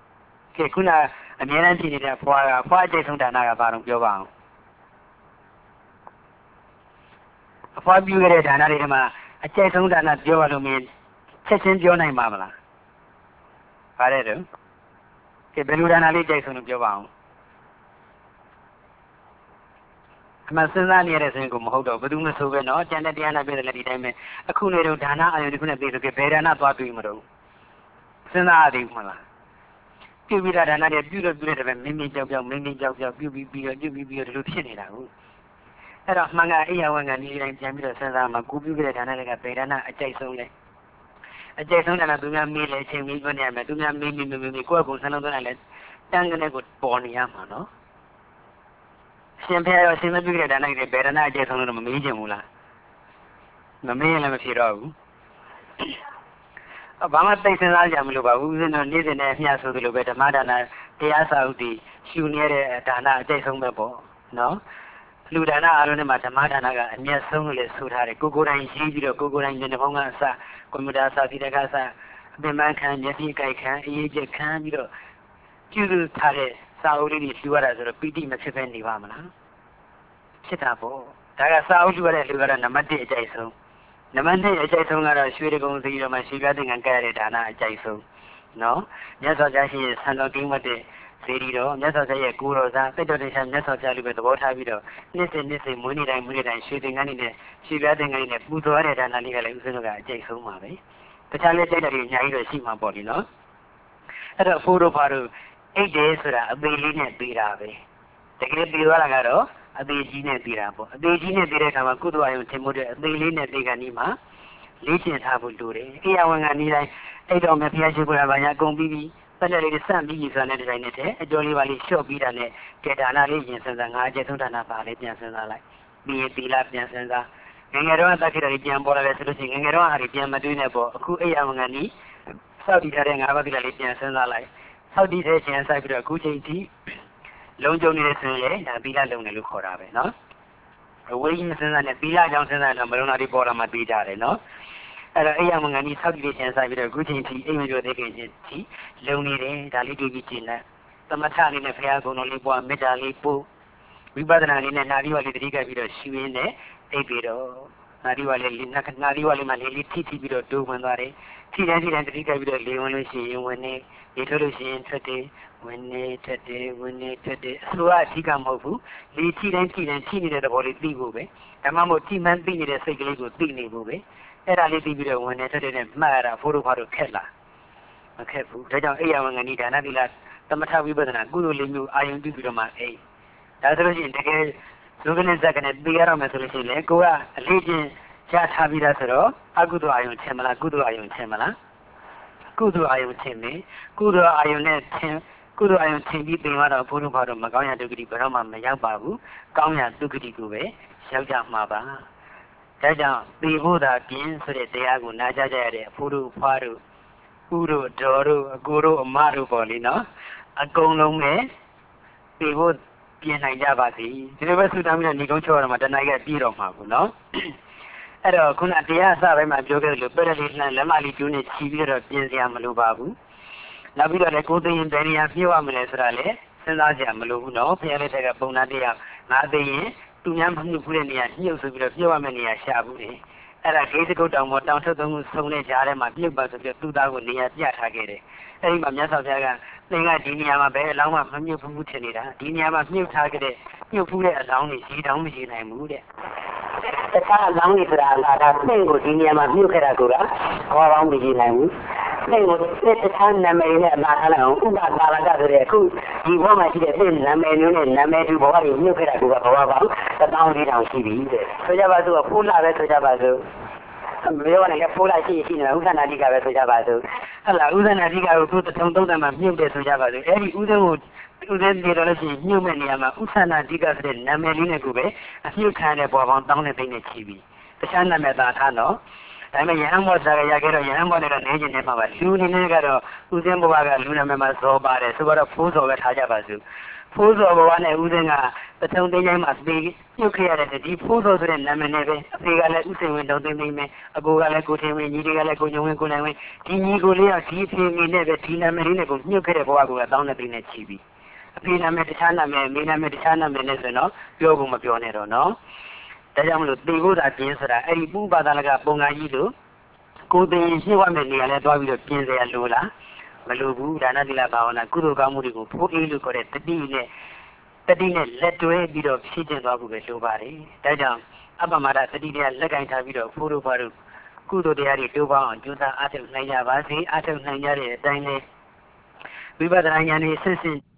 ကဲခုနအမြဲတမ်းဖြစ်နေတဲ့ဖွာအကျဉ်းဆုံးဒါနကဘာလို့ပြောပါအောင်ဖွားပြူခဲ့တဲ့ဌာနတွေမှာအကျိတ်ဆုံးဌာနပြောရလို့မင်းချက်ချင်းပြောနိုင်ပါမလား။ပါတယ်တော့ကဲဘယ်လိုဌာနလေးကြိုက်ဆုံးလို့ပြောပါအောင်။အမှစဉ်းစားနေရတဲ့ဆိုရင်ကိုမဟုတ်တော့ဘယ်သူမှဆိုပဲနော်ကျန်တဲ့တရားနာပြတဲ့လက်ဒီတိုင်းပဲအခုနေတော့ဌာနအာယုန်ဒီခုနဲ့ပြေဆိုကဲဘယ်ဌာနသွားတွေ့မှာတော့စဉ်းစားရသေးဘူးမလား။ပြုပြီးတာဌာနတွေပြုလို့ပြုတဲ့တပည့်မင်းကြောက်ပြုတ်ပြုပြီးတော့ဒီလိုဖြစ်နေတာဟုတ်အဲ့တော့မှန်ကအိယာဝန်ကဒီတိုင်းပြန်ပြီးတော့စဉ်းစားမှာကိုပြုခဲ့တဲ့ဌာနတွေကဗေဒနာအကျိတ်ဆုံးလဲအကျိတ်ဆုံးတယ်သူများမေးလဲအချိန်မီပြောနေရမယ်သူများမေးကိုယ့်ကိုစလုံးသွင်းလိုက်လဲတန်းကနေကိုပေါ်နေရမှာနော်ရှင်ဖျားရောရှင်မပြုခဲ့တဲ့ဌာနတွေဗေဒနာအကျိတ်ဆုံးလို့မမေးချင်ဘူးလားမမေးရင်လည်းမဖြေတော့ဘူးဘာမှသိစဉ်းစားကြမလို့ပါဘူးဦးဇင်းတို့နေ့စဉ်နဲ့မျှဆိုသလိုပဲဓမ္မဒါနတရားစာဥတီရှုနေတဲ့ဒါနအကျိတ်ဆုံးပဲပေါ့နော်လူဒါနအားလုံးနဲ့မှာဓမ္မဒါနကအမျက်ဆုံးလို့လည်းဆိုထားတယ်ကိုယ်တိုင်ရေးပြီးတော့ကိုယ်တိုင်ဉာဏ်နှောင်းကအစကွန်ပျူတာစာသီတကအစအပင်ပန်းခံမျက်စိကြိုက်ခံအေးချက်ခံပြီးတော့ပြုစုထားတဲ့စာအုပ်လေးတွေလှူရတာဆိုတော့ပီတိမဖြစ်ပဲနေပါမလားဖြစ်တာပေါ့ဒါကစာအုပ်လှူရတဲ့လူကတော့နံပါတ်1အကျိတ်ဆုံးနံပါတ်2အကျိတ်ဆုံးကတော့ရွှေတကုံစီတော်မှာရွှေပြသင်္ကန်းကဲရတဲ့ဒါနအကျိတ်ဆုံးနော်မြတ်စွာဘုရားရှင်ဆံတော်ကိန်းမတဲ့စေတီတော်မြတ်စွာဘုရားရဲ့ကိုယ်တော်စားတက်တော်တင်ရှာမြတ်စွာဘုရားလူပဲသဘောထားပြီးတော့နှစ်စဉ်မွေးနေ့တိုင်းရွှေသင်္ကန်းနဲ့ရွှေပြသင်္ကန်းနဲ့ပူဇော်ရတဲ့ဒါနလေးကလည်းဥစဉ်တို့ကအကျိတ်ဆုံးပါပဲတခြားလေးကျိတ်တယ်အများကြီးတော့ရှိမှာပေါ့လေနော်အဲ့တော့ဖိုးတို့ဖားတို့အိတ်တယ်ဆိုတာအသေးလေးနဲ့ပြီးတာပဲတကယ်ပြီးသွားတာကတော့အသေးကြီးနဲ့ပြီးတာပေါ့အသေးကြီးနဲ့ပြီးတဲ့အခါမှာကုသိုလ်အယုံထင်မှုတဲ့အသေးလေးနဲ့ပြီးကနေမှလေ့ကျင့်ထားဖို့လိုတယ်အိယာဝန်ကနေ့တိုင်းအိတ်တော်မဲ့ဘုရားရှိခိုးတာဘာညာအကုန်ပြီးပတ်လက်လေးစမ်းပြီးဆိုတာနဲ့ဒီတိုင်းနဲ့တဲ့အကျော်လေးပါလေးလျှော့ပြီးတာနဲ့ကဲဒါနလေးရင်စဉ်းစားငါအကျဆုံးဒါနပါလေးပြန်စဉ်းစားလိုက်ပြီးရင်သီလပြန်စဉ်းစားငငယ်တော့တက်ခဲ့တယ်ပြန်ပေါ်လာတယ်ဆိုလို့ရှိရင်ငငယ်တော့ဟာဒီပြန်မတွေးနဲ့ပေါ့အခုအိယာဝန်ကနေ့စောက်တည်ထားတဲ့ငါးပါးသီလလေးပြန်စဉ်းစားလိုက်စောက်တည်တဲ့ခြင်းစိုက်ပြီးတော့အခုချိန်ထိလုံးကျုံနေတဲ့ဆိုရင်ဒါသီလလုံးတယ်လို့ခေါ်တာပဲနော်အဝိဇ္ဇာစဉ်းစားနဲ့သီလကြောင့်စဉ်းစားတော့မလုံးတာဒီပေါ်လာမှပြီးကြတယ်နော်အဲ့တော့အိယာမငန်းကြီးဆောက်တည်ခြင်းဆိုင်ပြီးတော့အခုချိန်ထိအိမ်မပြောသေးခင်ချင်းထိလုံနေတယ်ဒါလေးတွေ့ပြီးကျင့်တဲ့သမထလေးနဲ့ဘုရားကုံတော်လေးပွားမေတ္တာလေးပို့ဝိပဿနာလေးနဲ့နာရီဝါလေးတတိကပြီးတော့ရှူရင်းနဲ့အိပ်ပြီးတော့နာရီဝါလေးမှာလေးထိပြီးတော့တိုးဝင်သွားတယ်ထိတိုင်းတတိကပြီးတော့လေဝင်လို့ရှိရင်ဝင်နေရေထုတ်လို့ရှိရင်ထွက်တယ်ဝင်နေထွက်တယ်အဆိုကအဓိကမဟုတ်ဘူးလေထိတိုင်းထိနေတဲ့သဘောလေးသိဖို့ပဲဒါမှမဟုတ်ထိမှန်းသိနေတဲ့စိတ်ကလေးကိုသိနေဖို့ပဲအဲ့ဒါလေးသိပြီးတော့ဝင်နေထွက်တယ်နဲ့မှတ်ရတာဖိုးတို့ဖားတို့ခက်လားမခက်ဘူးဒါကြောင့်အိယာဝန်ကဏီဒါနသီလသမထဝိပဿနာကုသိုလ်လေးမျိုးအာယုံပြုပြီးတော့မှအိဒါဆိုလို့ရှိရင်တကယ်လူကနေဇက်ကနေသိရတော့မယ်ဆိုလို့ရှိရင်လေကိုကအလေးချင်းချထားပြီးသားဆိုတော့အကုသိုလ်အာယုံထင်မလားကုသိုလ်အာယုံထင်မလားကုသိုလ်အာယုံထင်မယ်ကုသိုလ်အာယုံနဲ့ထင်ပြီးပြင်တော့ဘုရားဘာတော့မကောင်းရဒုက္ခတိဘယ်တော့မှမရောက်ပါဘူးကောင်းရဒုက္ခတိကိုပဲရောက်ကြမှာပါဒါကြောင့်ပေဖို့သာပြင်းဆိုတဲ့တရားကိုနားကြားကြရတဲ့အဖိုးတို့ဖွားတို့ဦးတို့ဒေါ်တို့အကိုတို့အမတို့ပေါ့လေနော်အကုန်လုံးပဲပေဖို့ပြင်နိုင်ကြပါစေဒီလိုပဲဆုတောင်းပြီးတော့ညီကုန်းချောရမှာတဏှာကြီးကပြည့်တော့မှာဘူးနော်အဲ့တော့ခုနတရားအစပိုင်းမှာပြောခဲ့သလိုပရလေးလှမ်းလက်မလေးကျိုးနဲ့ခြီးပြီးတော့ပြင်စရာမလိုပါဘူးနောက်ပြီးတော့လည်းကိုသိရင်ဘယ်နေရာပြည့်ဝမလဲဆိုတာလည်းစဉ်းစားကြမလို့ဘူးနော်ဖခင်လက်ထက်ကပုံနာတရားငါသိရင်သူများမမှုဘူးတဲ့နေရာညှို့ဆိုပြီးတော့ပြည့်ဝမယ့်နေရာရှာဘူးတယ်အဲ့ဒါဂိတ်ကုတ်တောင်ပေါ်တောင်ထုတ်သုံးခုဆုံတဲ့ကြားထဲမှာပြုတ်ပါဆိုပြီးသူ့သားကိုနေရာပြထားခဲ့တယ်အဲ့ဒီမှာမြတ်စွာဘုရားကသင်ကဒီနေရာမှာဘယ်အလောင်းမှမမြုပ်ဘူးထင်နေတာဒီနေရာမှာမြုပ်ထားခဲ့တဲ့မြုပ်ဘူးတဲ့အလောင်းတွေရှိတောင်းမရှိနိုင်ဘူးတဲ့တခြားအလောင်းတွေဆိုတာကဒါသင်ကိုဒီနေရာမှာမြုပ်ခဲ့တာကဘာမှမရှိနိုင်ဘူးသင်ကိုတခြားနာမည်နဲ့အမှားထားလိုက်အောင်ဥပပါလာကဆိုတဲ့အခုဒီဘဝမှာရှိတဲ့သင်နာမည်မျိုးနဲ့နာမည်တူဘဝတွေမြုပ်ခဲ့တာကဘဝပေါင်း14,000ရှိပြီတဲ့ဆိုကြပါစို့ဖိုးလာပဲဆိုကြပါစို့မြေဝနဲ့ဖိုးလာရှိနေတာဥဒ္ဒနာတိကပဲဆိုကြပါစို့ဟုတ်လားဥဒ္ဒနာတိကကိုသူ့သုံးတန်မှာမြုပ်တယ်ဆိုကြပါစို့အဲ့ဒီဥဒ္ဒကိုဥဒ္ဒနေတော့လို့ရှိရင်မြုပ်မဲ့နေရာမှာဥဒ္ဒနာတိကဆိုတဲ့နာမည်လေးနဲ့ကိုပဲအမြုပ်ခံတဲ့ဘဝပေါင်း1000နဲ့သိနေချီပြီတခြားနာမည်သာထားတော့ဒါပေမဲ့ယဟန်ဘောစာရခဲ့တော့ယဟန်ဘောနဲ့တော့နေကျင်နေမှာပါလူနေနေကတော့ဥစဉ်ဘဝကလူနာမည်မှာဇောပါတယ်ဆိုတော့ဖိုးဇော်ပဲထားကြပါစို့ဖိုးဇော်ဘဝနဲ့ဥစဉ်ကပထုံသိန်းတိုင်းမှာသေပြုတ်ခဲ့ရတဲ့ဒီဖိုးဇော်ဆိုတဲ့နာမည်နဲ့ပဲအဖေကလည်းဥစဉ်ဝင်တုံသိန်းသိန်းပဲအကိုကလည်းကိုထင်းဝင်ညီတွေကလည်းကိုညုံဝင်ကိုနိုင်ဝင်ဒီညီကိုလေးကဒီအဖေမိနဲ့ပဲဒီနာမည်လေးနဲ့ကိုမြုပ်ခဲ့တဲ့ဘဝကတောင်းတဲ့သိန်းနဲ့ချီပြီးအဖေနာမည်တခြားနာမည်မိနာမည်တခြားနာမည်နဲ့ဆိုတော့ပြောဖို့မပြောနဲ့တော့နော်ဒါကြောင့်မလို့သိဖို့သာပြင်းဆိုတာအဲ့ဒီပူပါဒလကပုံကကြီးလို့ကိုယ်သိရင်ရှင်းဝမယ်နေရာလဲသွားပြီးတော့ပြင်းစရာလိုလားမလိုဘူးဒါနသီလဘာဝနာကုသိုလ်ကောင်းမှုတွေကိုဖိုးအေးလို့ခေါ်တဲ့တတိနဲ့လက်တွဲပြီးတော့ဖြည့်ကျင့်သွားဖို့ပဲလိုပါတယ်ဒါကြောင့်အပ္ပမဒတတိတရားလက်ကင်ထားပြီးတော့ဖိုးတို့ဘာတို့ကုသိုလ်တရားတွေတိုးပေါင်းအောင်ကြိုးစားအားထုတ်နိုင်ကြပါစေအားထုတ်နိုင်ကြတဲ့အတိုင်းလေးဝိပဿနာဉာဏ်နဲ့ဆင့်